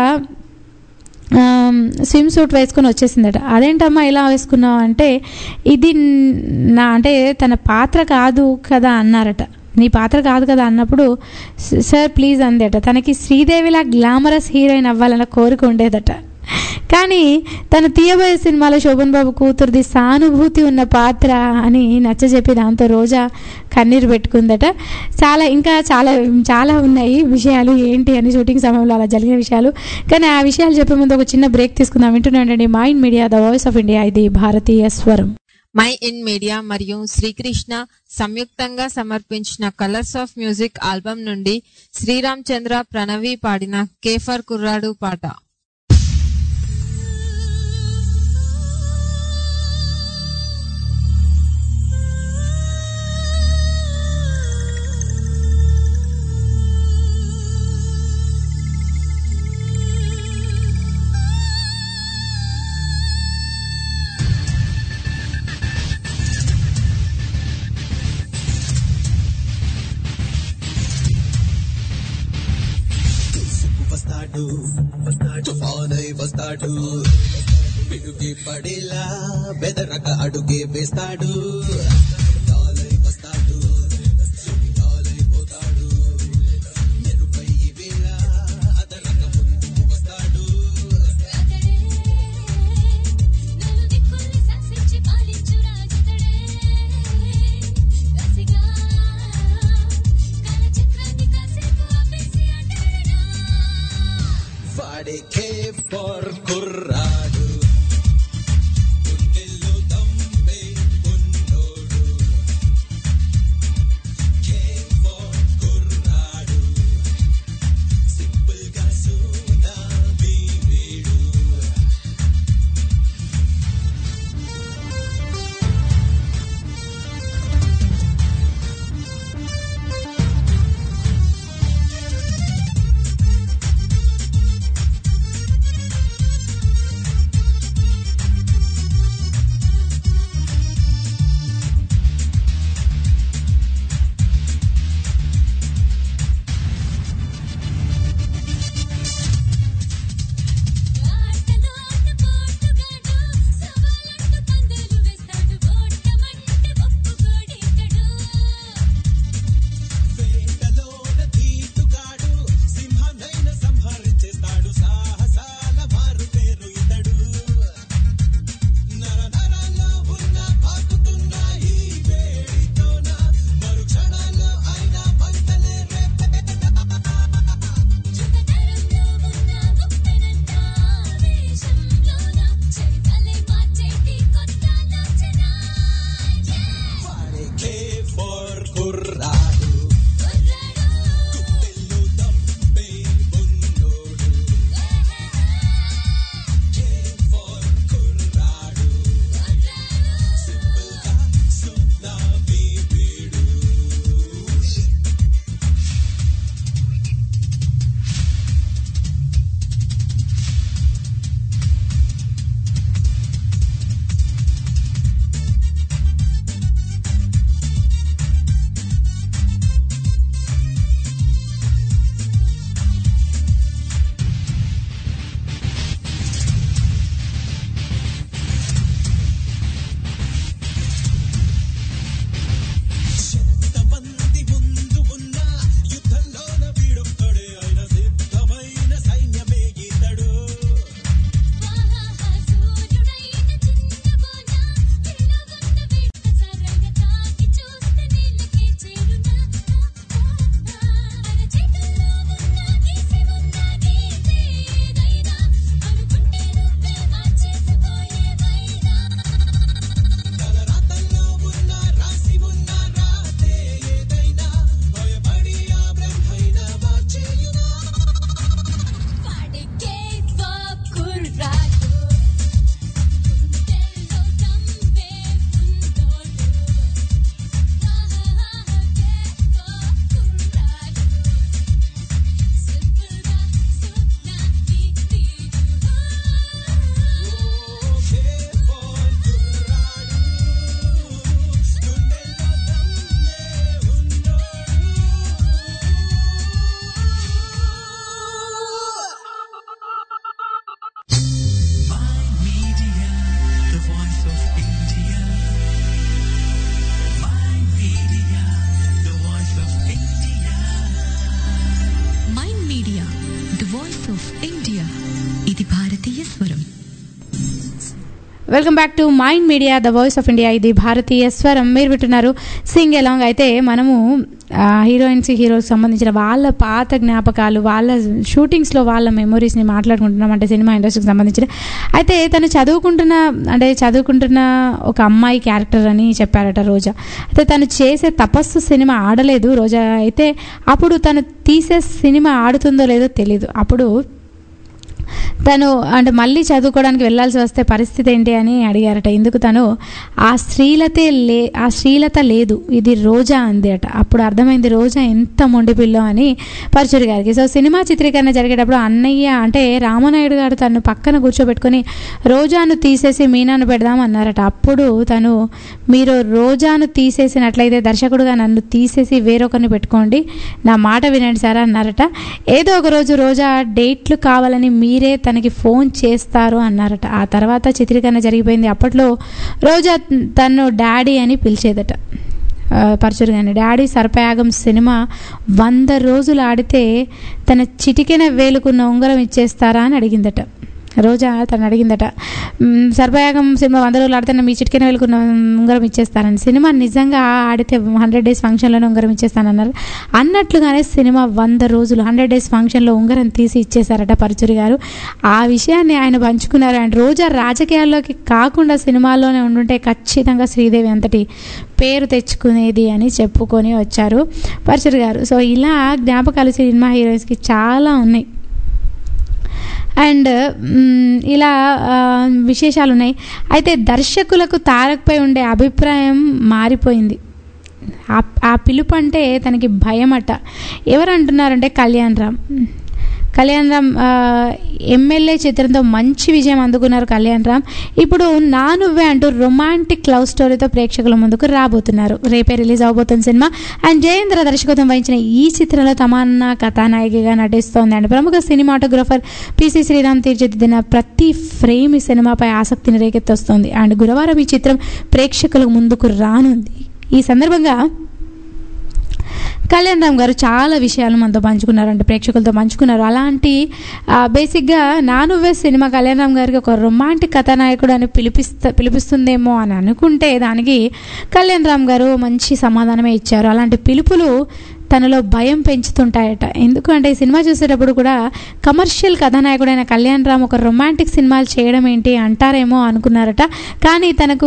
[SPEAKER 6] స్విమ్ సూట్ వేసుకొని వచ్చేసిందట. అదేంటమ్మా ఇలా వేసుకున్నావు అంటే, ఇది నా అంటే తన పాత్ర కాదు కదా అన్నారట. నీ పాత్ర కాదు కదా అన్నప్పుడు సార్ ప్లీజ్ అందేట. తనకి శ్రీదేవిలా గ్లామరస్ హీరోయిన్ అవ్వాలన్న కోరిక ఉండేదట. కానీ తను తీయబోయే సినిమాలో శోభన్ బాబు కూతురుది సానుభూతి ఉన్న పాత్ర అని నచ్చజెప్పి దాంతో రోజా కన్నీరు పెట్టుకుందట. ఇంకా చాలా ఉన్నాయి విషయాలు ఏంటి అని షూటింగ్ సమయంలో అలా జరిగిన విషయాలు. కానీ ఆ విషయాలు చెప్పే ముందు ఒక చిన్న బ్రేక్ తీసుకుందాం. వింటున్నాండి mind media, the voice of India, ఇది భారతీయ స్వరం.
[SPEAKER 7] మై ఇన్ మీడియా మరియు శ్రీకృష్ణ సంయుక్తంగా సమర్పించిన కలర్స్ ఆఫ్ మ్యూజిక్ ఆల్బమ్ నుండి శ్రీరామ్ చంద్ర ప్రణవి పాడిన కేఫర్ కుర్రాడు పాట.
[SPEAKER 9] తుఫానై వస్తాడు, పిడుగి పడేలా బెదరక అడుగే వేస్తాడు. వస్తాడు పోతాడు, మెరుపై వేళ అదరక ముందుకు వస్తాడు. వాడే కేఫర్ కుర్రాడు, గుండెల్లో దంపే ఉన్నోడు.
[SPEAKER 6] Welcome back to mind media the voice of India. ఇది భారతీయ స్వరం. మీరు వింటున్నారు సింగ్ ఎలాంగ్. అయితే మనము హీరోయిన్స్ హీరోకి సంబంధించిన వాళ్ళ పాత జ్ఞాపకాలు, వాళ్ళ షూటింగ్స్లో వాళ్ళ మెమొరీస్ని మాట్లాడుకుంటున్నాం, అంటే సినిమా ఇండస్ట్రీకి సంబంధించిన. అయితే తను చదువుకుంటున్న ఒక అమ్మాయి క్యారెక్టర్ అని చెప్పారట రోజా. అయితే తను చేసే తపస్సు సినిమా ఆడలేదు రోజా. అయితే అప్పుడు తను తీసే సినిమా ఆడుతుందో లేదో తెలీదు. అప్పుడు తను అంటే మళ్ళీ చదువుకోవడానికి వెళ్ళాల్సి వస్తే పరిస్థితి ఏంటి అని అడిగారట. ఎందుకు తను ఆ శ్రీలత లేదు, ఇది రోజా అంది అట. అప్పుడు అర్థమైంది రోజా ఎంత మొండిపిల్లో అని పరచూరి గారికి. సో సినిమా చిత్రీకరణ జరిగేటప్పుడు అన్నయ్య అంటే రామనాయుడు గారు తను పక్కన కూర్చోబెట్టుకొని రోజాను తీసేసి మీనాను పెడదాం అన్నారట. అప్పుడు తను మీరు రోజాను తీసేసినట్లయితే దర్శకుడుగా నన్ను తీసేసి వేరొకరిని పెట్టుకోండి, నా మాట వినండి సార్ అన్నారట. ఏదో ఒక రోజు రోజా డేట్లు కావాలని మీరే తనకి ఫోన్ చేస్తారు అన్నారట. ఆ తర్వాత చిత్రీకరణ జరిగిపోయింది. అప్పట్లో రోజా తను డాడీ అని పిలిచేదట పరచూరి గారిని. డాడీ సర్పయాగం సినిమా 100 రోజులు ఆడితే తన చిటికెన వేలుకున్న ఉంగరం ఇచ్చేస్తారా అని అడిగిందట రోజా. తను అడిగిందట, సర్పయాగం సినిమా 100 రోజులు ఆడితే మీ చిటికెన వేలుకున్న ఉంగరం ఇచ్చేస్తారని. సినిమా నిజంగా ఆడితే 100 డేస్ ఫంక్షన్లోనే ఉంగరం ఇచ్చేస్తానన్నారు. అన్నట్లుగానే సినిమా 100 రోజులు 100 డేస్ ఫంక్షన్లో ఉంగరం తీసి ఇచ్చేశారట పరచూరి గారు. ఆ విషయాన్ని ఆయన పంచుకున్నారు. అండ్ రోజా రాజకీయాల్లోకి కాకుండా సినిమాల్లోనే ఉండుంటే ఖచ్చితంగా శ్రీదేవి అంతటి పేరు తెచ్చుకునేది అని చెప్పుకొని వచ్చారు పరచూరి గారు. సో ఇలా జ్ఞాపకాలు సినిమా హీరోయిన్స్కి చాలా ఉన్నాయి. అండ్ ఇలా విశేషాలు ఉన్నాయి. అయితే దర్శకులకు తారక్పై ఉండే అభిప్రాయం మారిపోయింది. ఆ పిలుపు అంటే తనకి భయం అట. ఎవరు అంటున్నారంటే కళ్యాణ్ రామ్ ఎమ్మెల్యే చిత్రంతో మంచి విజయం అందుకున్నారు కళ్యాణ్ రామ్. ఇప్పుడు నా నువ్వే అంటూ రొమాంటిక్ లవ్ స్టోరీతో ప్రేక్షకుల ముందుకు రాబోతున్నారు. రేపే రిలీజ్ అవబోతున్న సినిమా. అండ్ జయేంద్ర దర్శకత్వం వహించిన ఈ చిత్రంలో తమన్నా కథానాయికగా నటిస్తోంది. అండ్ ప్రముఖ సినిమాటోగ్రఫర్ పిసి శ్రీరామ్ తీర్చిదిద్దిన ప్రతి ఫ్రేమ్ ఈ సినిమాపై ఆసక్తిని రేకెత్తొస్తోంది. అండ్ గురువారం ఈ చిత్రం ప్రేక్షకుల ముందుకు రానుంది. ఈ సందర్భంగా కళ్యాణ్ రామ్ గారు చాలా విషయాలు మనతో పంచుకున్నారు, అంటే ప్రేక్షకులతో పంచుకున్నారు. అలాంటి బేసిక్గా నా నువ్వే సినిమా కళ్యాణ్ రామ్ గారికి ఒక రొమాంటిక్ కథానాయకుడు అని పిలిపిస్తుందేమో అని అనుకుంటే దానికి కళ్యాణ్ రామ్ గారు మంచి సమాధానమే ఇచ్చారు. అలాంటి పిలుపులు తనలో భయం పెంచుతుంటాయట. ఎందుకంటే ఈ సినిమా చూసేటప్పుడు కూడా కమర్షియల్ కథానాయకుడైన కళ్యాణ్ రామ్ ఒక రొమాంటిక్ సినిమాలు చేయడం ఏంటి అంటారేమో అనుకున్నారట. కానీ తనకు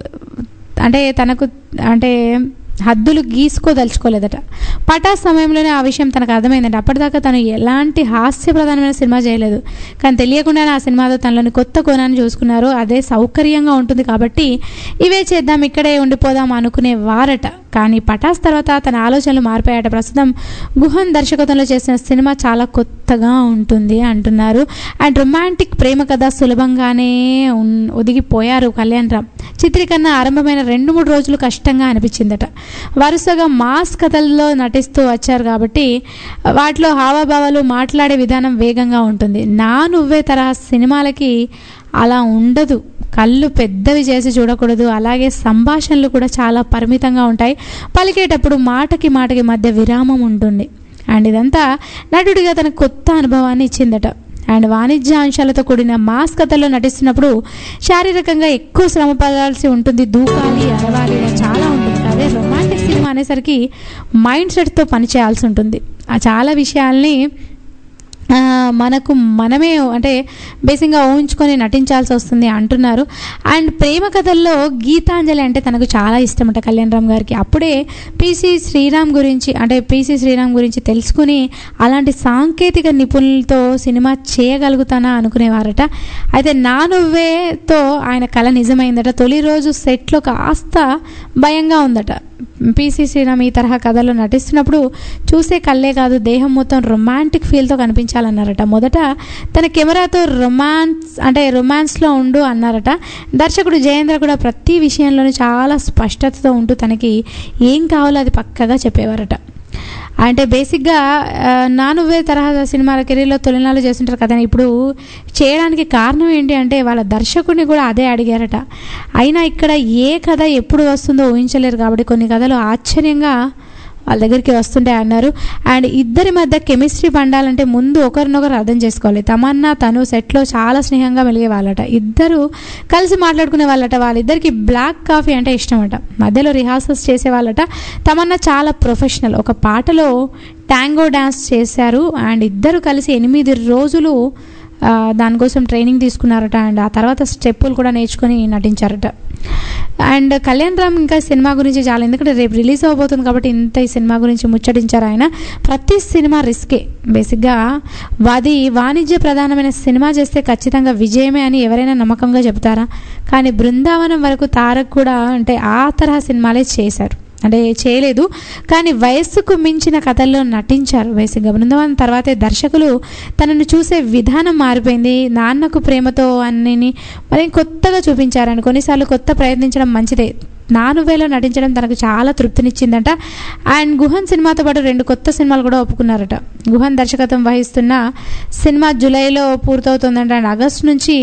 [SPEAKER 6] హద్దులు గీసుకోదలుచుకోలేదట. పటాస్ సమయంలోనే ఆ విషయం తనకు అర్థమైందంటే అప్పటిదాకా తను ఎలాంటి హాస్యప్రధానమైన సినిమా చేయలేదు. కానీ తెలియకుండానే ఆ సినిమాతో తనలోని కొత్త కోణాన్ని చూసుకున్నారు. అదే సౌకర్యంగా ఉంటుంది కాబట్టి ఇవే చేద్దాం, ఇక్కడే ఉండిపోదాం అనుకునే వారట. కానీ పటాస్ తర్వాత తన ఆలోచనలు మారిపోయాట. ప్రస్తుతం గుహన్ దర్శకత్వంలో చేసిన సినిమా చాలా కొత్తగా ఉంటుంది అంటున్నారు. అండ్ రొమాంటిక్ ప్రేమ కథ సులభంగానే ఒదిగిపోయారు కళ్యాణ్ రామ్. చిత్రీకరణ ఆరంభమైన 2-3 రోజులు కష్టంగా అనిపించిందట. వరుసగా మాస్ కథల్లో నటిస్తూ వచ్చారు కాబట్టి వాటిలో హావభావాలు, మాట్లాడే విధానం వేగంగా ఉంటుంది. నా నువ్వే తరహా సినిమాలకి అలా ఉండదు. కళ్ళు పెద్దవి చేసి చూడకూడదు. అలాగే సంభాషణలు కూడా చాలా పరిమితంగా ఉంటాయి. పలికేటప్పుడు మాటకి మధ్య విరామం ఉంటుంది. అండ్ ఇదంతా నటుడిగా తనకు కొత్త అనుభవాన్ని ఇచ్చిందట. అండ్ వాణిజ్య అంశాలతో కూడిన మాస్ కథల్లో నటిస్తున్నప్పుడు శారీరకంగా ఎక్కువ శ్రమ పడాల్సి ఉంటుంది. దూకాలి, అరవాలి, చాలా ఉంటుంది. అదే రొమాంటిక్ సినిమా అనేసరికి మైండ్ సెట్తో పనిచేయాల్సి ఉంటుంది. ఆ చాలా విషయాల్ని మనమే అంటే బేసిక్గా ఊహించుకొని నటించాల్సి వస్తుంది అంటున్నారు. అండ్ ప్రేమ కథల్లో గీతాంజలి అంటే తనకు చాలా ఇష్టం అంట కళ్యాణ్ రామ్ గారికి. అప్పుడే పిసి శ్రీరామ్ గురించి తెలుసుకుని అలాంటి సాంకేతిక నిపుణులతో సినిమా చేయగలుగుతానా అనుకునేవారట. అయితే నా నువ్వేతో ఆయన కళ నిజమైందట. తొలి రోజు సెట్లో కాస్త భయంగా ఉందట. పిసి శ్రీరామ్ ఈ తరహా కథల్లో నటిస్తున్నప్పుడు చూసే కళ్ళే కాదు, దేహం మొత్తం రొమాంటిక్ ఫీల్తో కనిపించాలన్నారట. మొదట తన కెమెరాతో రొమాన్స్లో ఉండు అన్నారట. దర్శకుడు జయేంద్ర కూడా ప్రతి విషయంలోనూ చాలా స్పష్టతతో ఉంటూ తనకి ఏం కావాలో అది పక్కగా చెప్పేవారట. అంటే బేసిక్గా నా నువ్వే తరహా సినిమాల కెరీర్లో తొలినాలు చేస్తుంటారు కదా. ఇప్పుడు చేయడానికి కారణం ఏంటి అంటే వాళ్ళ దర్శకుడిని కూడా అదే అడిగారట. అయినా ఇక్కడ ఏ కథ ఎప్పుడు వస్తుందో ఊహించలేరు కాబట్టి కొన్ని కథలు ఆశ్చర్యంగా వాళ్ళ దగ్గరికి వస్తుంటే అన్నారు. అండ్ ఇద్దరి మధ్య కెమిస్ట్రీ పండాలంటే ముందు ఒకరినొకరు అర్థం చేసుకోవాలి. తమన్నా తను సెట్లో చాలా స్నేహంగా మెలిగే వాళ్ళట, ఇద్దరు కలిసి మాట్లాడుకునే వాళ్ళట, వాళ్ళిద్దరికి బ్లాక్ కాఫీ అంటే ఇష్టం అట, మధ్యలో రిహార్సల్స్ చేసేవాళ్ళట. తమన్నా చాలా ప్రొఫెషనల్, ఒక పాటలో ట్యాంగో డ్యాన్స్ చేశారు అండ్ ఇద్దరు కలిసి 8 రోజులు దానికోసం ట్రైనింగ్ తీసుకున్నారట. అండ్ ఆ తర్వాత స్టెప్పులు కూడా నేర్చుకొని నటించారట. అండ్ కళ్యాణ్ రామ్ ఇంకా సినిమా గురించి చాలా, ఎందుకంటే రేపు రిలీజ్ అవ్వబోతుంది కాబట్టి ఇంత ఈ సినిమా గురించి ముచ్చటించారు ఆయన. ప్రతి సినిమా రిస్కే బేసిక్గా, అది వాణిజ్య ప్రధానమైన సినిమా చేస్తే ఖచ్చితంగా విజయమే అని ఎవరైనా నమ్మకంగా చెబుతారా? కానీ బృందావనం వరకు తారక్ కూడా అంటే ఆ తరహా సినిమాలే చేశారు, అంటే చేయలేదు కానీ వయస్సుకు మించిన కథల్లో నటించారు. బేసిక్గా బృందావనం తర్వాతే దర్శకులు తనను చూసే విధానం మారిపోయింది. నాన్నకు ప్రేమతో అన్నిని మరి కొత్తగా చూపించారని, కొన్నిసార్లు కొత్త ప్రయత్నించడం మంచిదే. నానువేలో నటించడం తనకు చాలా తృప్తినిచ్చిందట. అండ్ గుహన్ సినిమాతో పాటు 2 కొత్త సినిమాలు కూడా ఒప్పుకున్నారట. గుహన్ దర్శకత్వం వహిస్తున్న సినిమా జూలైలో పూర్తవుతుందంట. అండ్ ఆగస్టు నుంచి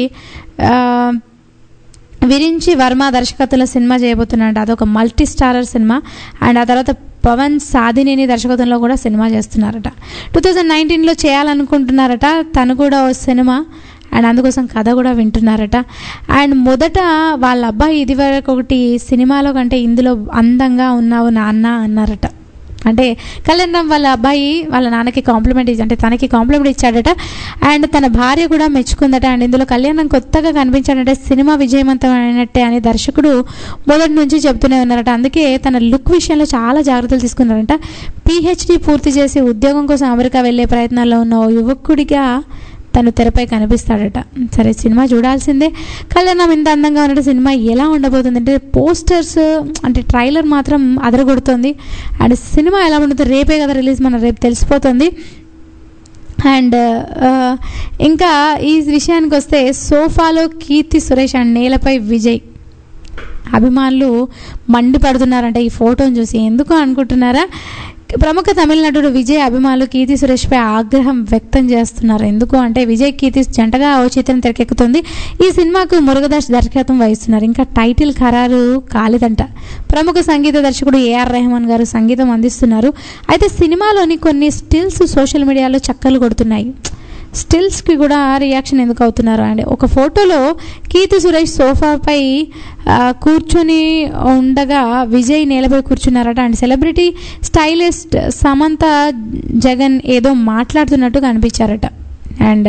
[SPEAKER 6] విరించి వర్మ దర్శకత్వంలో సినిమా చేయబోతున్నాడు. అదొక మల్టీ స్టారర్ సినిమా. అండ్ ఆ తర్వాత పవన్ సాధినేని దర్శకత్వంలో కూడా సినిమా చేస్తున్నారట. 2019లో చేయాలనుకుంటున్నారట తను కూడా ఓ సినిమా. అండ్ అందుకోసం కథ కూడా వింటున్నారట. అండ్ మొదట వాళ్ళ అబ్బాయి ఇదివరకు ఒకటి సినిమాలో కంటే ఇందులో అందంగా ఉన్నావు నాన్న అన్నారట. అంటే కళ్యాణ్ రామ్ వాళ్ళ అబ్బాయి వాళ్ళ నాన్నకి కాంప్లిమెంట్ అంటే తనకి కాంప్లిమెంట్ ఇచ్చాడట. అండ్ తన భార్య కూడా మెచ్చుకుందట. అండ్ ఇందులో కళ్యాణ్ రామ్ కొత్తగా కనిపించాడంటే సినిమా విజయవంతమైనట్టే అని దర్శకుడు మొదటి నుంచి చెబుతూనే ఉన్నారట. అందుకే తన లుక్ విషయంలో చాలా జాగ్రత్తలు తీసుకున్నారంట. PhD పూర్తి చేసి ఉద్యోగం కోసం అమెరికా వెళ్ళే ప్రయత్నాల్లో ఉన్న ఓ యువకుడిగా తను తెరపై కనిపిస్తాడట. సరే, సినిమా చూడాల్సిందే. కళ్యాణ్ రామ్ ఇంత అందంగా ఉన్నట్టు సినిమా ఎలా ఉండబోతుంది అంటే పోస్టర్స్ అంటే ట్రైలర్ మాత్రం అదరగొడుతుంది. అండ్ సినిమా ఎలా ఉంటుందో రేపే కదా రిలీజ్, మన రేపు తెలిసిపోతుంది. అండ్ ఇంకా ఈ విషయానికి వస్తే సోఫాలో కీర్తి సురేష్ అండ్ నేలపై విజయ్ అభిమానులు మండిపడుతున్నారంట ఈ ఫోటోని చూసి. ఎందుకు అనుకుంటున్నారా? ప్రముఖ తమిళ నటుడు విజయ్ అభిమానులు కీర్తి సురేష్పై ఆగ్రహం వ్యక్తం చేస్తున్నారు. ఎందుకు అంటే విజయ్ కీర్తి జంటగా ఓ చిత్రం తెరకెక్కుతుంది. ఈ సినిమాకు మురుగదాస్ దర్శకత్వం వహిస్తున్నారు. ఇంకా టైటిల్ ఖరారు కాలేదంట. ప్రముఖ సంగీత దర్శకుడు AR రెహమాన్ గారు సంగీతం అందిస్తున్నారు. అయితే సినిమాలోని కొన్ని స్టిల్స్ సోషల్ మీడియాలో చక్కర్లు కొడుతున్నాయి. స్టిల్స్కి కూడా రియాక్షన్ ఎందుకు అవుతున్నారు అంటే, ఒక ఫోటోలో కీర్తి సురేష్ సోఫాపై కూర్చొని ఉండగా విజయ్ నేలపై కూర్చున్నారట. And celebrity stylist Samantha Jagan ఏదో మాట్లాడుతున్నట్టు కనిపించారట. అండ్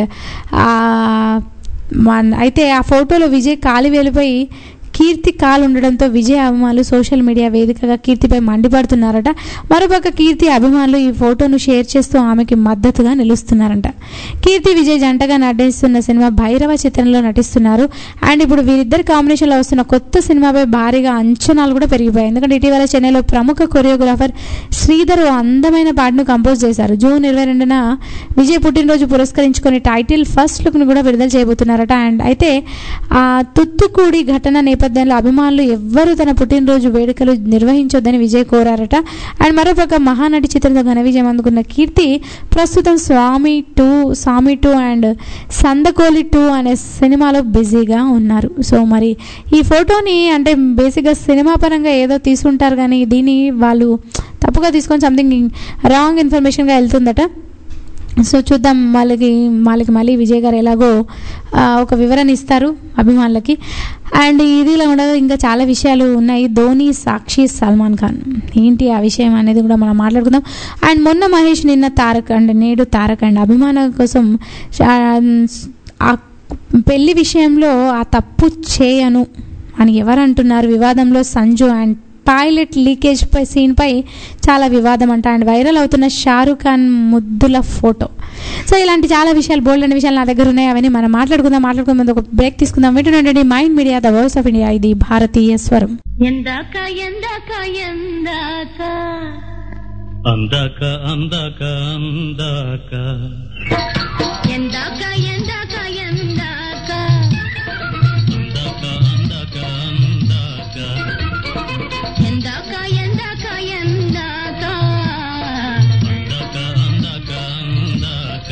[SPEAKER 6] అయితే ఆ ఫోటోలో విజయ్ కాలి వేలుపై కీర్తి కాలు ఉండడంతో విజయ్ అభిమానులు సోషల్ మీడియా వేదికగా కీర్తిపై మండిపడుతున్నారట. మరోపక్క కీర్తి అభిమానులు ఈ ఫోటోను షేర్ చేస్తూ ఆమెకి మద్దతుగా నిలుస్తున్నారంట. కీర్తి విజయ్ జంటగా నటిస్తున్న సినిమా భైరవ చిత్రంలో నటిస్తున్నారు. అండ్ ఇప్పుడు వీరిద్దరి కాంబినేషన్లో వస్తున్న కొత్త సినిమాపై భారీగా అంచనాలు కూడా పెరిగిపోయాయి. ఎందుకంటే ఇటీవల చెన్నైలో ప్రముఖ కొరియోగ్రాఫర్ శ్రీధర్ ఓ అందమైన పాటను కంపోజ్ చేశారు. జూన్ 22న విజయ్ పుట్టినరోజు పురస్కరించుకొని టైటిల్ ఫస్ట్ లుక్ను కూడా విడుదల చేయబోతున్నారట. అండ్ అయితే ఆ తుత్తుకూడి ఘటన నేపథ్యంలో అభిమానులు ఎవ్వరూ తన పుట్టినరోజు వేడుకలు నిర్వహించొద్దని విజయ్ కోరారట. అండ్ మరోపక్క మహానటి చిత్రంతో ఘన విజయం అందుకున్న కీర్తి ప్రస్తుతం స్వామి 2 అండ్ సందకోలి 2 అనే సినిమాలో బిజీగా ఉన్నారు. సో మరి ఈ ఫోటోని అంటే బేసిక్గా సినిమా పరంగా ఏదో తీసుకుంటారు కానీ దీన్ని వాళ్ళు తప్పుగా తీసుకొని సంథింగ్ రాంగ్ ఇన్ఫర్మేషన్గా వెళ్తుందట. సో చూద్దాం, వాళ్ళకి మళ్ళీ విజయ్ గారు ఎలాగో ఒక వివరణ ఇస్తారు అభిమానులకి. అండ్ ఇదిలా ఉండదు, ఇంకా చాలా విషయాలు ఉన్నాయి. ధోని, సాక్షి, సల్మాన్ ఖాన్ ఏంటి ఆ విషయం అనేది కూడా మనం మాట్లాడుకుందాం. అండ్ మొన్న మహేష్, నిన్న తారక్ అండ్ నేడు తారక్ అండ్ అభిమానుల కోసం ఆ పెళ్లి విషయంలో ఆ తప్పు చేయను అని ఎవరు అంటున్నారు? వివాదంలో సంజు అండ్ టాయిలెట్ లీకేజ్ సీన్పై చాలా వివాదం అంట. అండ్ వైరల్ అవుతున్న షారూక్ ఖాన్ ముద్దుల ఫోటో. సో ఇలాంటి చాలా విషయాలు, బోల్డ్ అనే విషయాలు నా దగ్గర ఉన్నాయి. అవన్నీ మనం మాట్లాడుకునే ముందు ఒక బ్రేక్ తీసుకుందాం. వింటున్నాండి mind media, the voice of India. ఇది భారతీయ స్వరం.
[SPEAKER 8] ఎందాక ఎందాక ఎందాక
[SPEAKER 9] అందాక అందాక అందాక
[SPEAKER 8] ఎందాక ఎందాక ఎందాక
[SPEAKER 9] అందాక అందాక అందాక
[SPEAKER 8] ఎందాక ఎందాక ఎందాక
[SPEAKER 9] అందాక అందాక అందాక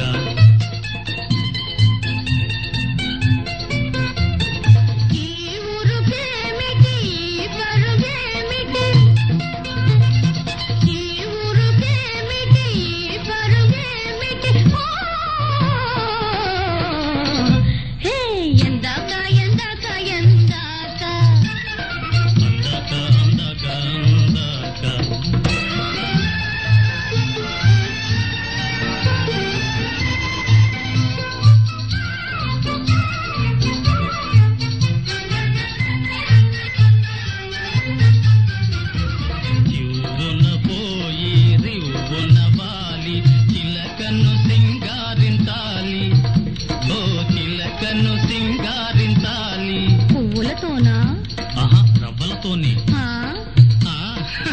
[SPEAKER 8] ఈ ఊరుకేమిటి ఈ పరుగేమిటి ఈ ఊరు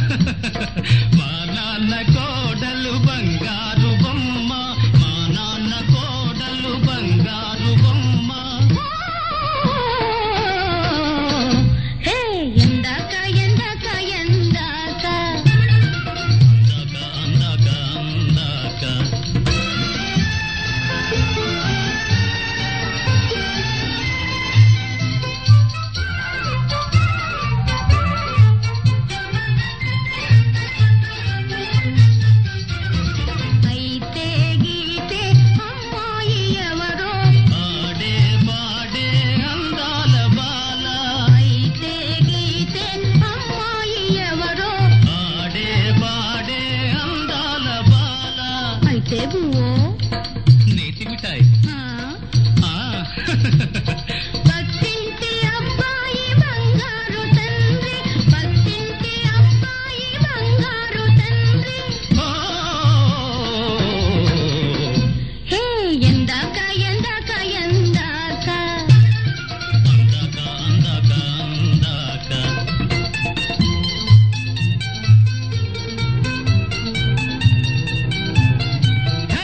[SPEAKER 9] మా నాన్న కోడలు బంగారు బొమ్మ, మా నాన్న కోడలు బంగారు బొమ్మ.
[SPEAKER 8] హే ఎందాక ఎందాక ఎందాక
[SPEAKER 9] అందాక అందాక
[SPEAKER 8] అయితే గీతే అమ్మాయి ఎవరో,
[SPEAKER 9] ఆడే పాడే అందాల బాల,
[SPEAKER 8] అయితే గీతే అమ్మాయి ఎవరో,
[SPEAKER 9] ఆడే పాడే అందాల బాల.
[SPEAKER 8] అయితే బువ్వో
[SPEAKER 9] నేతి మిఠాయి. ఆ,
[SPEAKER 8] పక్కింటి అబ్బాయి బంగారు తండ్రి, పక్కింటి అబ్బాయి బంగారు తండ్రి.
[SPEAKER 9] ఓ,
[SPEAKER 8] హే ఎందాక ఎందాక ఎందాక
[SPEAKER 9] అందాక అందాక అందాక హే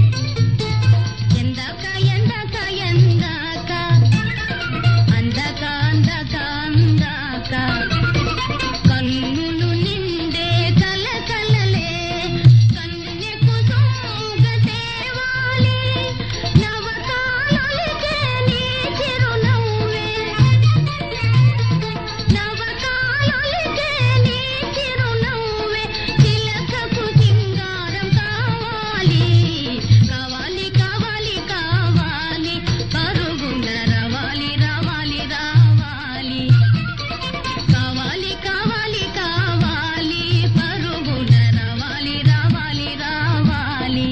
[SPEAKER 8] ఎందాక ఎందాక ఎందాక అందాక అందాక అందాక కన్నులు నిండే కలకలలే కన్నెకు సోగ తేవాలి, నవకాలొలికే నీ చిరునవ్వే, నవకాలొలికే నీ చిరునవ్వే, చిలకకు సింగారం కావాలి, కావాలి కావాలి కావాలి, పరుగున రావాలి రావాలి రావాలి, కావాలి కావాలి కావాలి, పరుగున రావాలి రావాలి రావాలి.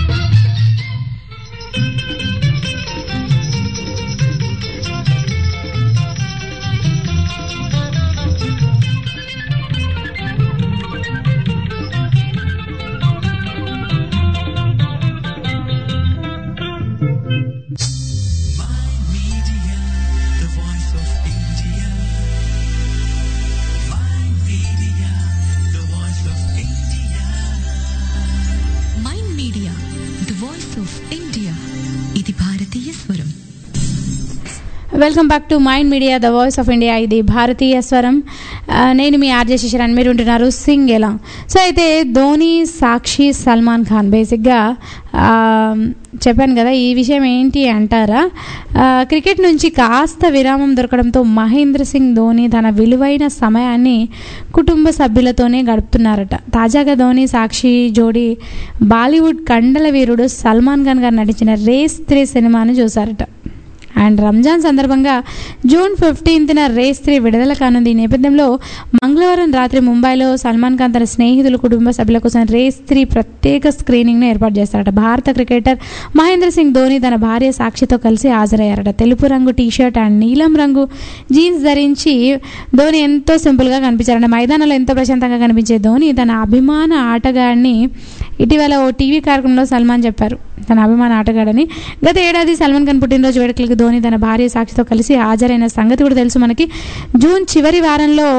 [SPEAKER 2] Mind media the voice of India, ఇది భారతీయ స్వరం.
[SPEAKER 6] Welcome back to mind media the voice of India, ఇది భారతీయ స్వరం. నేను మీ ఆర్జే శిశిరాన్ని, మీరు ఉంటున్నారు సింగ్ ఎలా. సో అయితే ధోని, సాక్షి, సల్మాన్ ఖాన్ బేసిక్గా చెప్పాను కదా. ఈ విషయం ఏంటి అంటారా, క్రికెట్ నుంచి కాస్త విరామం దొరకడంతో మహేంద్ర సింగ్ ధోని తన విలువైన సమయాన్ని కుటుంబ సభ్యులతోనే గడుపుతున్నారట. తాజాగా ధోని, సాక్షి జోడీ బాలీవుడ్ కండల వీరుడు సల్మాన్ ఖాన్ గారు నటించిన రేస్ 3 సినిమాను చూశారట. అండ్ రంజాన్ సందర్భంగా జూన్ 15న రేస్ 3 విడుదల కానుంది. ఈ నేపథ్యంలో మంగళవారం రాత్రి ముంబైలో సల్మాన్ ఖాన్ తన స్నేహితులు, కుటుంబ సభ్యుల కోసం రేస్ 3 ప్రత్యేక స్క్రీనింగ్ను ఏర్పాటు చేస్తారట. భారత క్రికెటర్ మహేంద్ర సింగ్ ధోని తన భార్య సాక్షితో కలిసి హాజరయ్యారట. తెలుపు రంగు టీషర్ట్ అండ్ నీలం రంగు జీన్స్ ధరించి ధోని ఎంతో సింపుల్గా కనిపించారట. మైదానంలో ఎంతో ప్రశాంతంగా కనిపించే ధోని తన అభిమాన ఆటగాడిని ఇటీవల ఓ టీవీ కార్యక్రమంలో సల్మాన్ చెప్పారు తన అభిమాన ఆటగాడని. గత ఏడాది సల్మాన్ ఖాన్ పుట్టినరోజు వేడుకలకు ధోని తన భార్య సాక్షితో కలిసి హాజరైన సంగతి కూడా తెలుసు మనకి. జూన్ చివరి వారంలో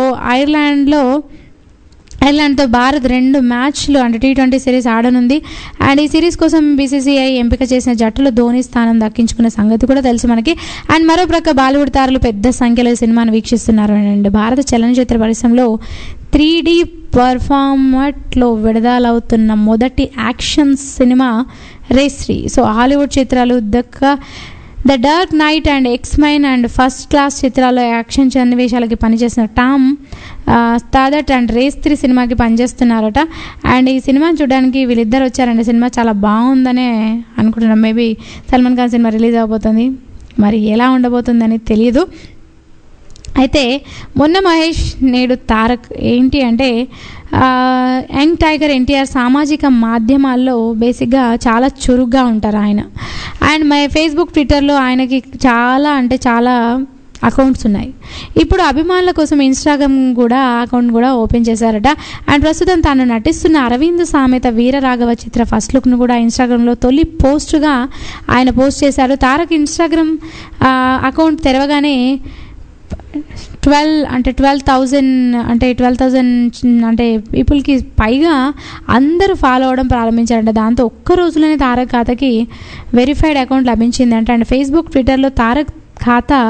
[SPEAKER 6] ఐర్లాండ్తో భారత్ 2 మ్యాచ్లు అంటే T20 సిరీస్ ఆడనుంది. అండ్ ఈ సిరీస్ కోసం BCCI ఎంపిక చేసిన జట్టులో ధోని స్థానం దక్కించుకున్న సంగతి కూడా తెలుసు మనకి. అండ్ మరో ప్రక్క బాలీవుడ్ తారలు పెద్ద సంఖ్యలో ఈ సినిమాను వీక్షిస్తున్నారు. అండ్ భారత చలనచిత్ర పరిశ్రమలో 3D పర్ఫార్మాట్లో విడుదలవుతున్న మొదటి యాక్షన్ సినిమా రేస్ 3. సో హాలీవుడ్ చిత్రాలు the dark knight and X Men and first class చిత్రాల్లో యాక్షన్ సన్నివేశాలకి పనిచేసిన టామ్ తాదట్ అండ్ రేస్ 3 సినిమాకి పనిచేస్తున్నారట. అండ్ ఈ సినిమాని చూడడానికి వీళ్ళిద్దరు వచ్చారండి. సినిమా చాలా బాగుందనే అనుకుంటున్నాం. మేబీ సల్మాన్ ఖాన్ సినిమా రిలీజ్ అవబోతుంది, మరి ఎలా ఉండబోతుందని తెలియదు. అయితే మొన్న మహేష్, నేడు తారక్ ఏంటి అంటే యంగ్ టైగర్ ఎన్టీఆర్ సామాజిక మాధ్యమాల్లో బేసిక్గా చాలా చురుగ్గా ఉంటారు ఆయన. అండ్ ఫేస్బుక్, ట్విట్టర్లో ఆయనకి చాలా అకౌంట్స్ ఉన్నాయి. ఇప్పుడు అభిమానుల కోసం ఇన్స్టాగ్రామ్ అకౌంట్ కూడా ఓపెన్ చేశారట. అండ్ ప్రస్తుతం తాను నటిస్తున్న అరవింద్ సామెత వీరరాఘవ చిత్ర ఫస్ట్ లుక్ను కూడా ఇన్స్టాగ్రామ్లో తొలి పోస్టుగా ఆయన పోస్ట్ చేశారు. తారక్ ఇన్స్టాగ్రామ్ అకౌంట్ తెరవగానే 12,000 అంటే పీపుల్కి పైగా అందరూ ఫాలో అవ్వడం ప్రారంభించారంట. దాంతో ఒక్క రోజులోనే తారక్ ఖాతాకి వెరిఫైడ్ అకౌంట్ లభించిందంట. అండ్ ఫేస్బుక్, ట్విట్టర్లో తారక్ ఖాతా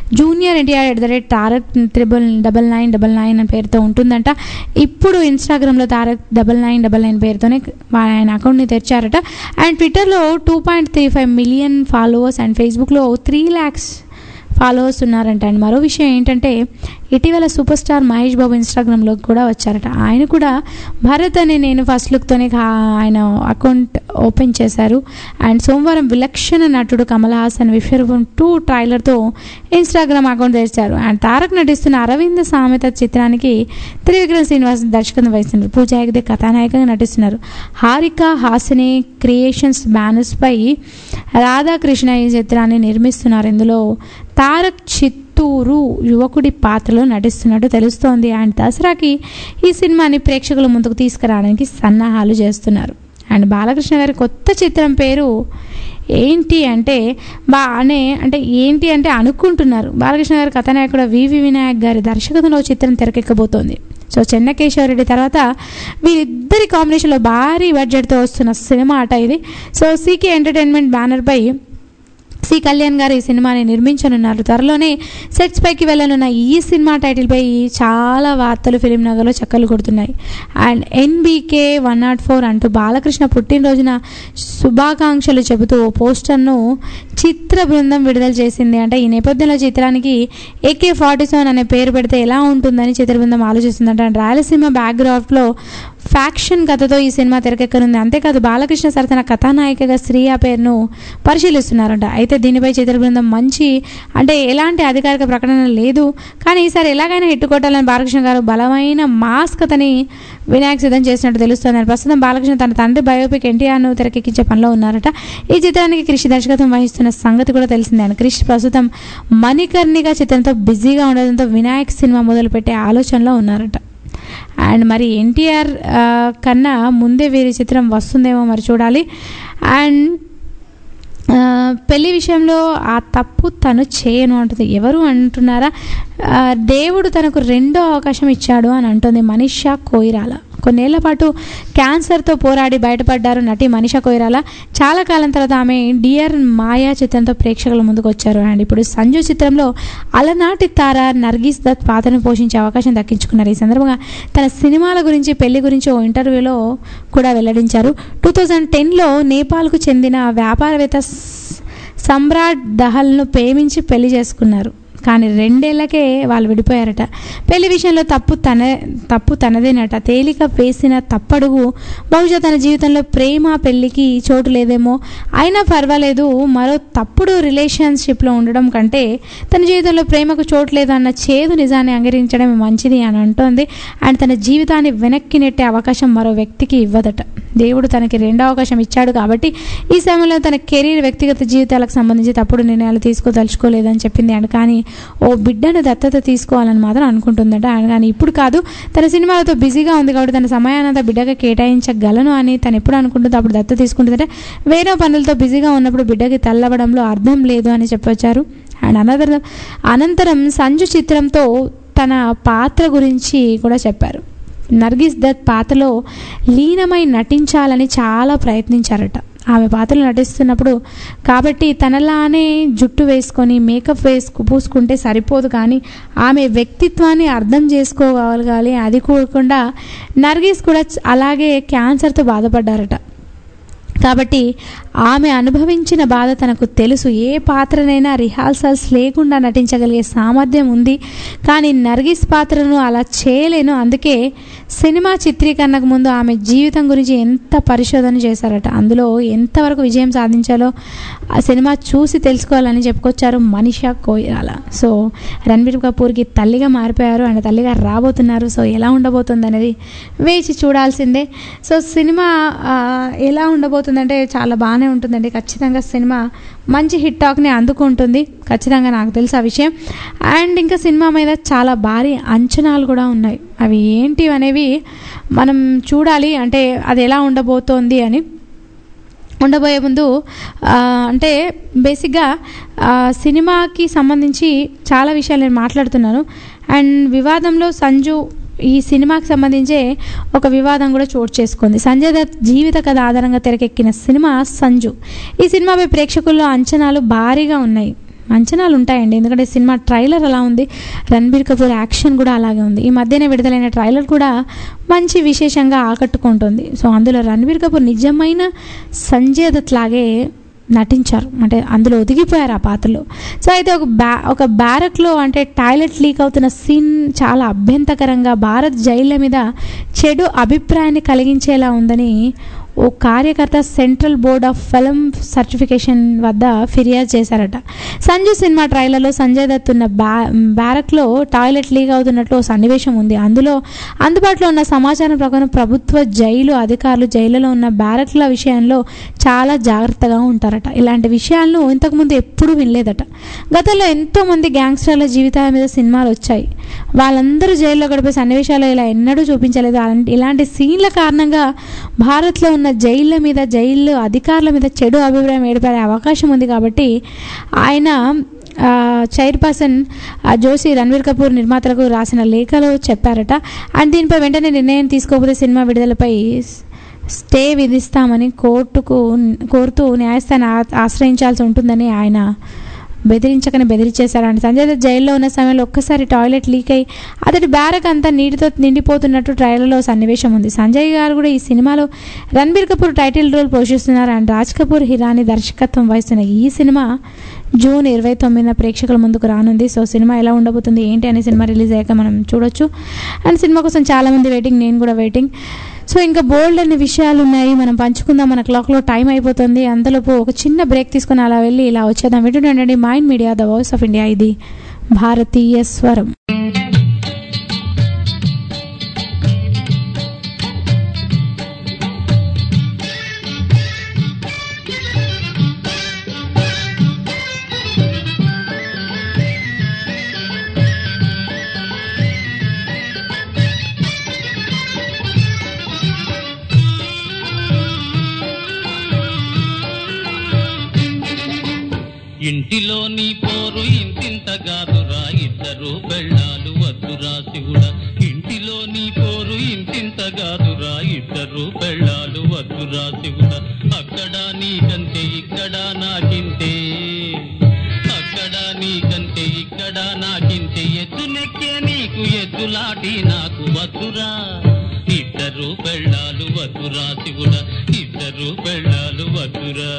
[SPEAKER 6] JR@ తారక్ 99999 అనే పేరుతో ఉంటుందంట. ఇప్పుడు ఇన్స్టాగ్రామ్లో తారక్ 9999 పేరుతోనే ఆయన అకౌంట్ని తెరిచారట. అండ్ ట్విట్టర్లో 2.35 మిలియన్ ఫాలోవర్స్ అండ్ ఫేస్బుక్లో 3 lakhs ఫాలోవర్స్ ఉన్నారంట. అండ్ మరో విషయం ఏంటంటే ఇటీవల సూపర్ స్టార్ మహేష్ బాబు ఇన్స్టాగ్రామ్లోకి కూడా వచ్చారట. ఆయన కూడా భరత్ అనే నేను ఫస్ట్ లుక్తోనే ఆయన అకౌంట్ ఓపెన్ చేశారు. అండ్ సోమవారం విలక్షణ నటుడు కమల్ హాసన్ విశ్వరూపం 2 ట్రైలర్తో ఇన్స్టాగ్రామ్ అకౌంట్ తెరిచారు. అండ్ తారక్ నటిస్తున్న అరవింద సామెత చిత్రానికి త్రివిక్రమ్ శ్రీనివాస్ దర్శకత్వం వహిస్తున్నారు. పూజా హెగ్డే కథానాయకంగా నటిస్తున్నారు. హారిక హాసిని క్రియేషన్స్ బ్యానర్స్పై రాధాకృష్ణ ఈ చిత్రాన్ని నిర్మిస్తున్నారు. ఇందులో తారక్ చిత్తూరు యువకుడి పాత్రలో నటిస్తున్నట్టు తెలుస్తోంది. అండ్ దసరాకి ఈ సినిమాని ప్రేక్షకుల ముందుకు తీసుకురావడానికి సన్నాహాలు చేస్తున్నారు. అండ్ బాలకృష్ణ గారి కొత్త చిత్రం పేరు ఏంటి అంటే ఏంటి అంటే అనుకుంటున్నారు. బాలకృష్ణ గారి కథానాయకుడు వివి వినాయక్ గారి దర్శకత్వంలో చిత్రం తెరకెక్కబోతోంది. సో చెన్నకేశవరెడ్డి తర్వాత వీరిద్దరి కాంబినేషన్లో భారీ బడ్జెట్తో వస్తున్న సినిమా అట ఇది. సో CK ఎంటర్టైన్మెంట్ బ్యానర్పై సి కళ్యాణ్ గారు ఈ సినిమాని నిర్మించనున్నారు. త్వరలోనే సెట్స్ పైకి వెళ్ళనున్న ఈ సినిమా టైటిల్పై చాలా వార్తలు ఫిలిం నగర్లో చక్కర్లు కొడుతున్నాయి. అండ్ NBK 104 అంటూ బాలకృష్ణ పుట్టినరోజున శుభాకాంక్షలు చెబుతూ ఓ పోస్టర్ను చిత్ర బృందం విడుదల చేసింది. అంటే ఈ నేపథ్యంలో చిత్రానికి AK-47 అనే పేరు పెడితే ఎలా ఉంటుందని చిత్ర బృందం ఆలోచిస్తుందంట. అండ్ రాయలసీమ బ్యాక్గ్రాఫ్లో ఫ్యాక్షన్ కథతో ఈ సినిమా తెరకెక్కనుంది. అంతేకాదు బాలకృష్ణ సరసన కథానాయికగా శ్రీయ పేరును పరిశీలిస్తున్నారంట. అయితే దీనిపై చిత్ర బృందం ఎలాంటి అధికారిక ప్రకటన లేదు. కానీ ఈసారి ఎలాగైనా హిట్ కొట్టాలని బాలకృష్ణ గారు బలమైన మాస్ కథని వినాయక్ సిద్ధం చేసినట్టు తెలుస్తుంది. ప్రస్తుతం బాలకృష్ణ తన తండ్రి బయోపిక్ NTRను తెరకెక్కించే పనిలో ఉన్నారట. ఈ చిత్రానికి క్రిష్ దర్శకత్వం వహిస్తున్న సంగతి కూడా తెలిసిందే. క్రిష్ ప్రస్తుతం మణికర్ణిక చిత్రంతో బిజీగా ఉండడంతో వినాయక్ సినిమా మొదలుపెట్టే ఆలోచనలో ఉన్నారట. అండ్ మరి NTR కన్నా ముందే వీరి చిత్రం వస్తుందేమో మరి చూడాలి. అండ్ పెళ్లి విషయంలో ఆ తప్పు తను చేయను అంటుంది. ఎవరు అంటున్నారా? దేవుడు తనకు 2వ అవకాశం ఇచ్చాడు అని అంటుంది మనీషా కొయిరాలా. కొన్నేళ్ల పాటు క్యాన్సర్తో పోరాడి బయటపడ్డారు నటి మనీషా కొయిరాలా. చాలా కాలం తర్వాత ఆమె డియర్ మాయా చిత్రంతో ప్రేక్షకుల ముందుకు వచ్చారు. అండ్ ఇప్పుడు సంజు చిత్రంలో అలనాటి తార నర్గిస్ దత్ పాత్రను పోషించే అవకాశం దక్కించుకున్నారు. ఈ సందర్భంగా తన సినిమాల గురించి పెళ్లి గురించి ఓ ఇంటర్వ్యూలో కూడా వెల్లడించారు. 2010లో నేపాల్కు చెందిన వ్యాపారవేత్త సమ్రాట్ దహల్ను ప్రేమించి పెళ్లి చేసుకున్నారు. కానీ 2 ఏళ్లకే వాళ్ళు విడిపోయారట. పెళ్లి విషయంలో తప్పు తనదేనట. తేలిక వేసిన తప్పడుగు బహుశా తన జీవితంలో ప్రేమ పెళ్లికి చోటు లేదేమో, అయినా పర్వాలేదు, మరో తప్పుడు రిలేషన్షిప్లో ఉండడం కంటే తన జీవితంలో ప్రేమకు చోటు లేదు అన్న చేదు నిజాన్ని అంగీకరించడం మంచిది అని అంటోంది. అండ్ తన జీవితాన్ని వెనక్కి నెట్టే అవకాశం మరో వ్యక్తికి ఇవ్వదట. దేవుడు తనకి 2వ అవకాశం ఇచ్చాడు కాబట్టి ఈ సమయంలో తన కెరీర్, వ్యక్తిగత జీవితాలకు సంబంధించి తప్పుడు నిర్ణయాలు తీసుకోదలుచుకోలేదని చెప్పింది. అండ్ కానీ ఓ బిడ్డను దత్తత తీసుకోవాలని మాత్రం అనుకుంటుందట. కానీ ఇప్పుడు కాదు, తన సినిమాలతో బిజీగా ఉంది కాబట్టి తన సమయానంతా బిడ్డగా కేటాయించగలను అని తను ఎప్పుడు అనుకుంటుందో అప్పుడు దత్తత తీసుకుంటుందంటే వేరే పనులతో బిజీగా ఉన్నప్పుడు బిడ్డకి తల్లవడంలో అర్థం లేదు అని చెప్పొచ్చారు. అండ్ అనంతరం సంజు చిత్రంతో తన పాత్ర గురించి కూడా చెప్పారు. నర్గిస్ దత్ పాత్రలో లీనమై నటించాలని చాలా ప్రయత్నించారట. ఆమె పాత్రలు నటిస్తున్నప్పుడు కాబట్టి తనలానే జుట్టు వేసుకొని మేకప్ పూసుకుంటే సరిపోదు, కానీ ఆమె వ్యక్తిత్వాన్ని అర్థం చేసుకోగలగాలి. అది కాకుండా నర్గిస్ కూడా అలాగే క్యాన్సర్తో బాధపడ్డారట. కాబట్టి ఆమె అనుభవించిన బాధ తనకు తెలుసు. ఏ పాత్రనైనా రిహార్సల్స్ లేకుండా నటించగలిగే సామర్థ్యం ఉంది, కానీ నర్గిస్ పాత్రను అలా చేయలేను. అందుకే సినిమా చిత్రీకరణకు ముందు ఆమె జీవితం గురించి ఎంత పరిశోధన చేశారట. అందులో ఎంతవరకు విజయం సాధించాలో ఆ సినిమా చూసి తెలుసుకోవాలని చెప్పుకొచ్చారు మనీషా కొయిరాలా. సో రణబీర్ కపూర్కి తల్లిగా మారిపోయారు అండ్ తల్లిగా రాబోతున్నారు. సో ఎలా ఉండబోతుంది అనేది వేచి చూడాల్సిందే. సో సినిమా ఎలా ఉండబోతుందంటే చాలా బాగానే ఉంటుందండి. ఖచ్చితంగా సినిమా మంచి హిట్ టాక్ని అందుకుంటుంది, ఖచ్చితంగా నాకు తెలుసు ఆ విషయం. అండ్ ఇంకా సినిమా మీద చాలా భారీ అంచనాలు కూడా ఉన్నాయి. అవి ఏంటి అనేవి మనం చూడాలి, అంటే అది ఎలా ఉండబోతోంది అని. ఉండబోయే ముందు అంటే బేసిక్గా సినిమాకి సంబంధించి చాలా విషయాలు నేను మాట్లాడుతున్నాను. అండ్ వివాదంలో సంజు ఈ సినిమాకి సంబంధించే ఒక వివాదం కూడా చోటు చేసుకుంది. సంజయ్ దత్ జీవిత కథ ఆధారంగా తెరకెక్కిన సినిమా సంజు. ఈ సినిమాపై ప్రేక్షకుల్లో అంచనాలు భారీగా ఉన్నాయి. అంచనాలు ఉంటాయండి, ఎందుకంటే సినిమా ట్రైలర్ అలా ఉంది, రణబీర్ కపూర్ యాక్షన్ కూడా అలాగే ఉంది. ఈ మధ్యనే విడుదలైన ట్రైలర్ కూడా మంచి విశేషంగా ఆకట్టుకుంటుంది. సో అందులో రణబీర్ కపూర్ నిజమైన సంజయ్ దత్ లాగే నటించారు, అంటే అందులో ఒదిగిపోయారు ఆ పాత్రలో. సో అయితే ఒక బ్యారక్లో అంటే టాయిలెట్ లీక్ అవుతున్న సీన్ చాలా అభ్యంతకరంగా భారత్ జైళ్ళ మీద చెడు అభిప్రాయాన్ని కలిగించేలా ఉందని ఓ కార్యకర్త central board of film certification వద్ద ఫిర్యాదు చేశారట. సంజు సినిమా ట్రైలర్లో సంజయ్ దత్ ఉన్న బ్యారక్లో టాయిలెట్ లీక్ అవుతున్నట్లు ఓ సన్నివేశం ఉంది. అందులో అందుబాటులో ఉన్న సమాచారం ప్రకారం ప్రభుత్వ జైలు అధికారులు జైలులో ఉన్న బ్యారక్ల విషయంలో చాలా జాగ్రత్తగా ఉంటారట. ఇలాంటి విషయాలను ఇంతకుముందు ఎప్పుడూ వినలేదట. గతంలో ఎంతోమంది గ్యాంగ్స్టర్ల జీవితాల మీద సినిమాలు వచ్చాయి, వాళ్ళందరూ జైల్లో గడిపే సన్నివేశాలు ఇలా ఎన్నడూ చూపించలేదు. ఇలాంటి సీన్ల కారణంగా భారత్లో ఉన్న జైళ్ళ మీద జైలు అధికారుల మీద చెడు అభిప్రాయం ఏర్పడే అవకాశం ఉంది. కాబట్టి ఆయన చైర్పర్సన్ జోషి రణబీర్ కపూర్ నిర్మాతలకు రాసిన లేఖలో చెప్పారట. అండ్ దీనిపై వెంటనే నిర్ణయం తీసుకోకపోతే సినిమా విడుదలపై స్టే విధిస్తామని కోరుతూ న్యాయస్థానాన్ని ఆశ్రయించాల్సి ఉంటుందని ఆయన బెదిరించేశారండి. సంజయ్ దత్ జైల్లో ఉన్న సమయంలో ఒక్కసారి టాయిలెట్ లీక్ అయ్యి అతడి బ్యారక్ అంతా నీటితో నిండిపోతున్నట్టు ట్రైలర్లో సన్నివేశం ఉంది. సంజయ్ గారు కూడా ఈ సినిమాలో రణబీర్ కపూర్ టైటిల్ రోల్ పోషిస్తున్నారు. అండ్ రాజ్ కపూర్ హిరానీ దర్శకత్వం వహిస్తున్న ఈ సినిమా జూన్ 29న ప్రేక్షకుల ముందుకు రానుంది. సో సినిమా ఎలా ఉండబోతుంది ఏంటి అనే సినిమా రిలీజ్ అయ్యాక మనం చూడొచ్చు. అండ్ సినిమా కోసం చాలామంది వెయిటింగ్, నేను కూడా వెయిటింగ్. సో ఇంకా బోల్డ్ అనే విషయాలు ఉన్నాయి, మనం పంచుకుందాం. మన క్లాక్లో టైం అయిపోతుంది. అంతలోపు ఒక చిన్న బ్రేక్ తీసుకుని అలా వెళ్ళి ఇలా వచ్చేద్దాం. వింటుండండి mind media, the voice of India. ఇది భారతీయ స్వరం.
[SPEAKER 9] ఇంటిలోని పోరు ఇంతింతగాదురా, ఇద్దరు పెళ్ళాలు వద్దురా శివుడా. ఇంటిలోని పోరు ఇంతింతగాదురా, ఇద్దరు పెళ్ళాలు వద్దురా శివుడా. అక్కడ నీకంటే ఇక్కడ నాకింతే, అక్కడ నీకంటే ఇక్కడ నాకింతే. ఎద్దు నెక్కే నీకు ఎద్దులాటి నాకు వద్దురా. ఇద్దరు పెళ్ళాలు వద్దురా శివుడా, ఇద్దరు పెళ్ళాలు వద్దురా.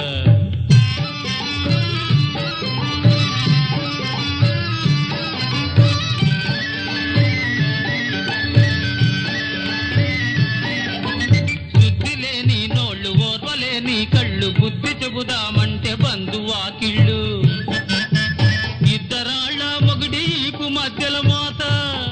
[SPEAKER 9] కళ్ళు బుద్ధి చెబుదామంటే బంధువాకిళ్ళు. ఇద్దరాళ్ళ మొగుడీకు మధ్యల మోత,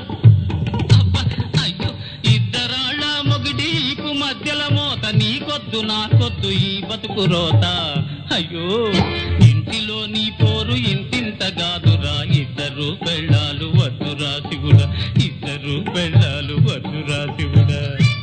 [SPEAKER 9] అయ్యో ఇద్దరాళ్ళ మొగుడీకు మధ్యల మోత. నీకొద్దు నాకొద్దు ఈ బతుకు రోత. అయ్యో ఇంటిలో నీ పోరు ఇంతింతగాదురా, ఇద్దరు పెళ్ళాలు వద్దురా శివుడా, ఇద్దరు పెళ్ళాలు వద్దురా శివుడా.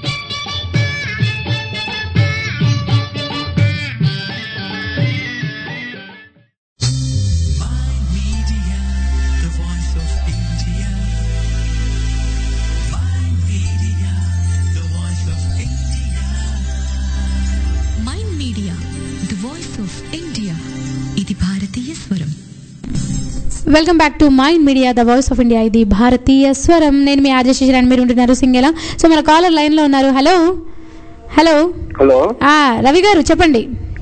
[SPEAKER 6] Welcome back to mind media, the voice of India. ఇది భారతీయ స్వరం. నేను మీ ఆర్జే శశిధర్ అండ్ మీరు ఉంటున్నారు సింగేలా. సో మన కాలర్ లైన్లో ఉన్నారు. హలో హలో
[SPEAKER 10] హలో
[SPEAKER 6] రవి గారు చెప్పండి.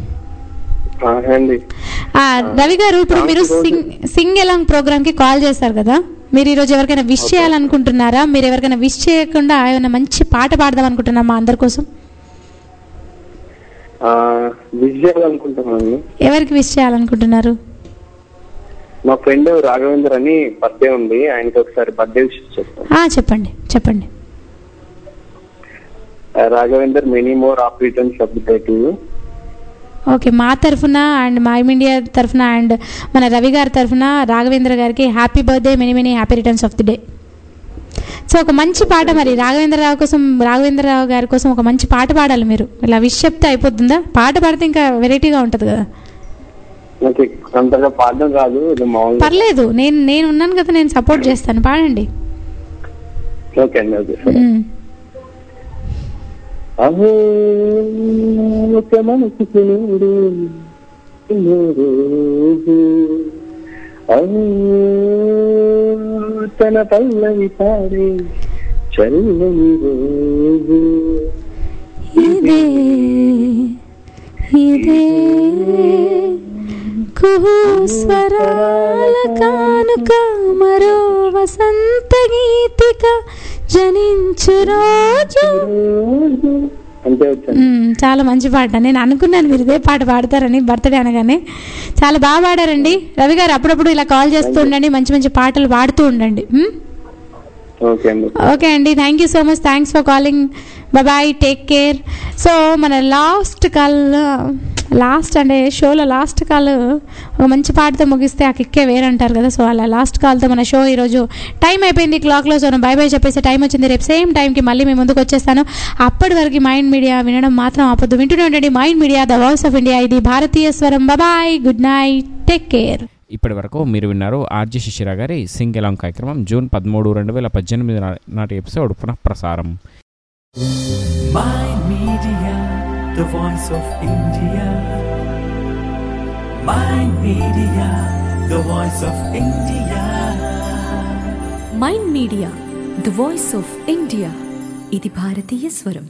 [SPEAKER 6] రవి గారు, ఇప్పుడు మీరు సింగ్ ఎలాంగ్ ప్రోగ్రామ్ కి కాల్ చేశారు కదా, మీరు ఈరోజు ఎవరికైనా విష్ చేయాలనుకుంటున్నారా? మీరు ఎవరికైనా విష్ చేయకుండా ఏమైనా మంచి పాట పాడదాం అనుకుంటున్నారా మా అందరి కోసం? ఎవరికి విష్ చేయాలనుకుంటున్నారు?
[SPEAKER 10] మా ఫ్రెండ్ రాఘవేందర్ అని బర్త్డే ఉంది, ఆయనకి ఒకసారి బర్త్డే విషెస్ చెప్తాను.
[SPEAKER 6] చెప్పండి చెప్పండి.
[SPEAKER 10] Raghavender, many more happy returns of the day to you.
[SPEAKER 6] Okay, మా తరఫున అండ్ మైండ్ మీడియా తరఫున అండ్ మన రవి గారి తరఫున రాఘవేంద్ర గారికి happy birthday, many many happy returns of the day. So ఒక మంచి పాట మరి రాఘవేంద్రరావు గారి కోసం ఒక మంచి పాట పాడాలి మీరు. ఇలా విష్ చెప్తే అయిపోతుందా? పాట పాడితే ఇంకా వెరైటీగా ఉంటుంది కదా. పర్లేదు, నేను ఉన్నాను కదా, నేను సపోర్ట్ చేస్తాను, పాడండి.
[SPEAKER 10] తన పల్లవి పాడే చల్లని రోజు
[SPEAKER 6] ఇదే కుహు స్వరాల కానుక మరో వసంత గీతిక జనించు రోజు. చాలా మంచి పాట. నేను అనుకున్నాను మీరు ఇదే పాట పాడతారని బర్త్డే అనగానే. చాలా బాగా పాడారండి. రవి గారు అప్పుడప్పుడు ఇలా కాల్ చేస్తూ ఉండండి, మంచి మంచి పాటలు పాడుతూ ఉండండి. ఓకే అండి, thank you so much, thanks for calling, bye, take care. So మన లాస్ట్ అంటే షోలో లాస్ట్ కాల్ ఒక మంచి పాటతో ముగిస్తే ఆ కిక్కే వేరంటారు కదా. సో అలా లాస్ట్ కాల్తో మన షో ఈరోజు టైం అయిపోయింది క్లాక్లో. సో బాయ్ బాయ్ చెప్పేసి టైం వచ్చింది. రేపు సేమ్ టైంకి మళ్ళీ మేము ముందుకు వచ్చేస్తాను. అప్పటి వరకు మైండ్ మీడియా వినడం మాత్రం ఆపొద్దు, వింటూనే ఉండండి mind media, the voice of India. ఇది భారతీయ స్వరం. Bye, good night, take care.
[SPEAKER 4] ఇప్పటి వరకు మీరు విన్నారు ఆర్జే శిశిర గారి సింగ్ ఎలాంగ్ కార్యక్రమం జూన్ 13, 2018 నాటి ఎపిసోడ్ పునఃప్రసారం.
[SPEAKER 11] Mind Media, the voice of India. Mind Media, the voice of India.
[SPEAKER 3] Mind media, the voice of India. ఇది భారతీయ స్వరం.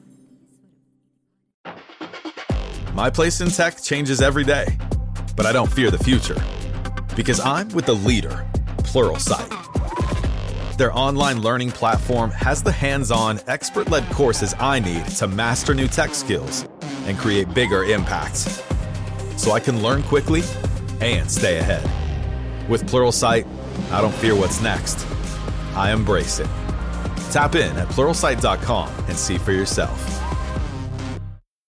[SPEAKER 12] My place in tech changes every day, but I don't fear the future because I'm with the leader, Pluralsight. Their online learning platform has the hands-on, expert-led courses I need to master new tech skills and create bigger impacts, so I can learn quickly and stay ahead. With Pluralsight, I don't fear what's next. I embrace it. Tap in at pluralsight.com and see for yourself.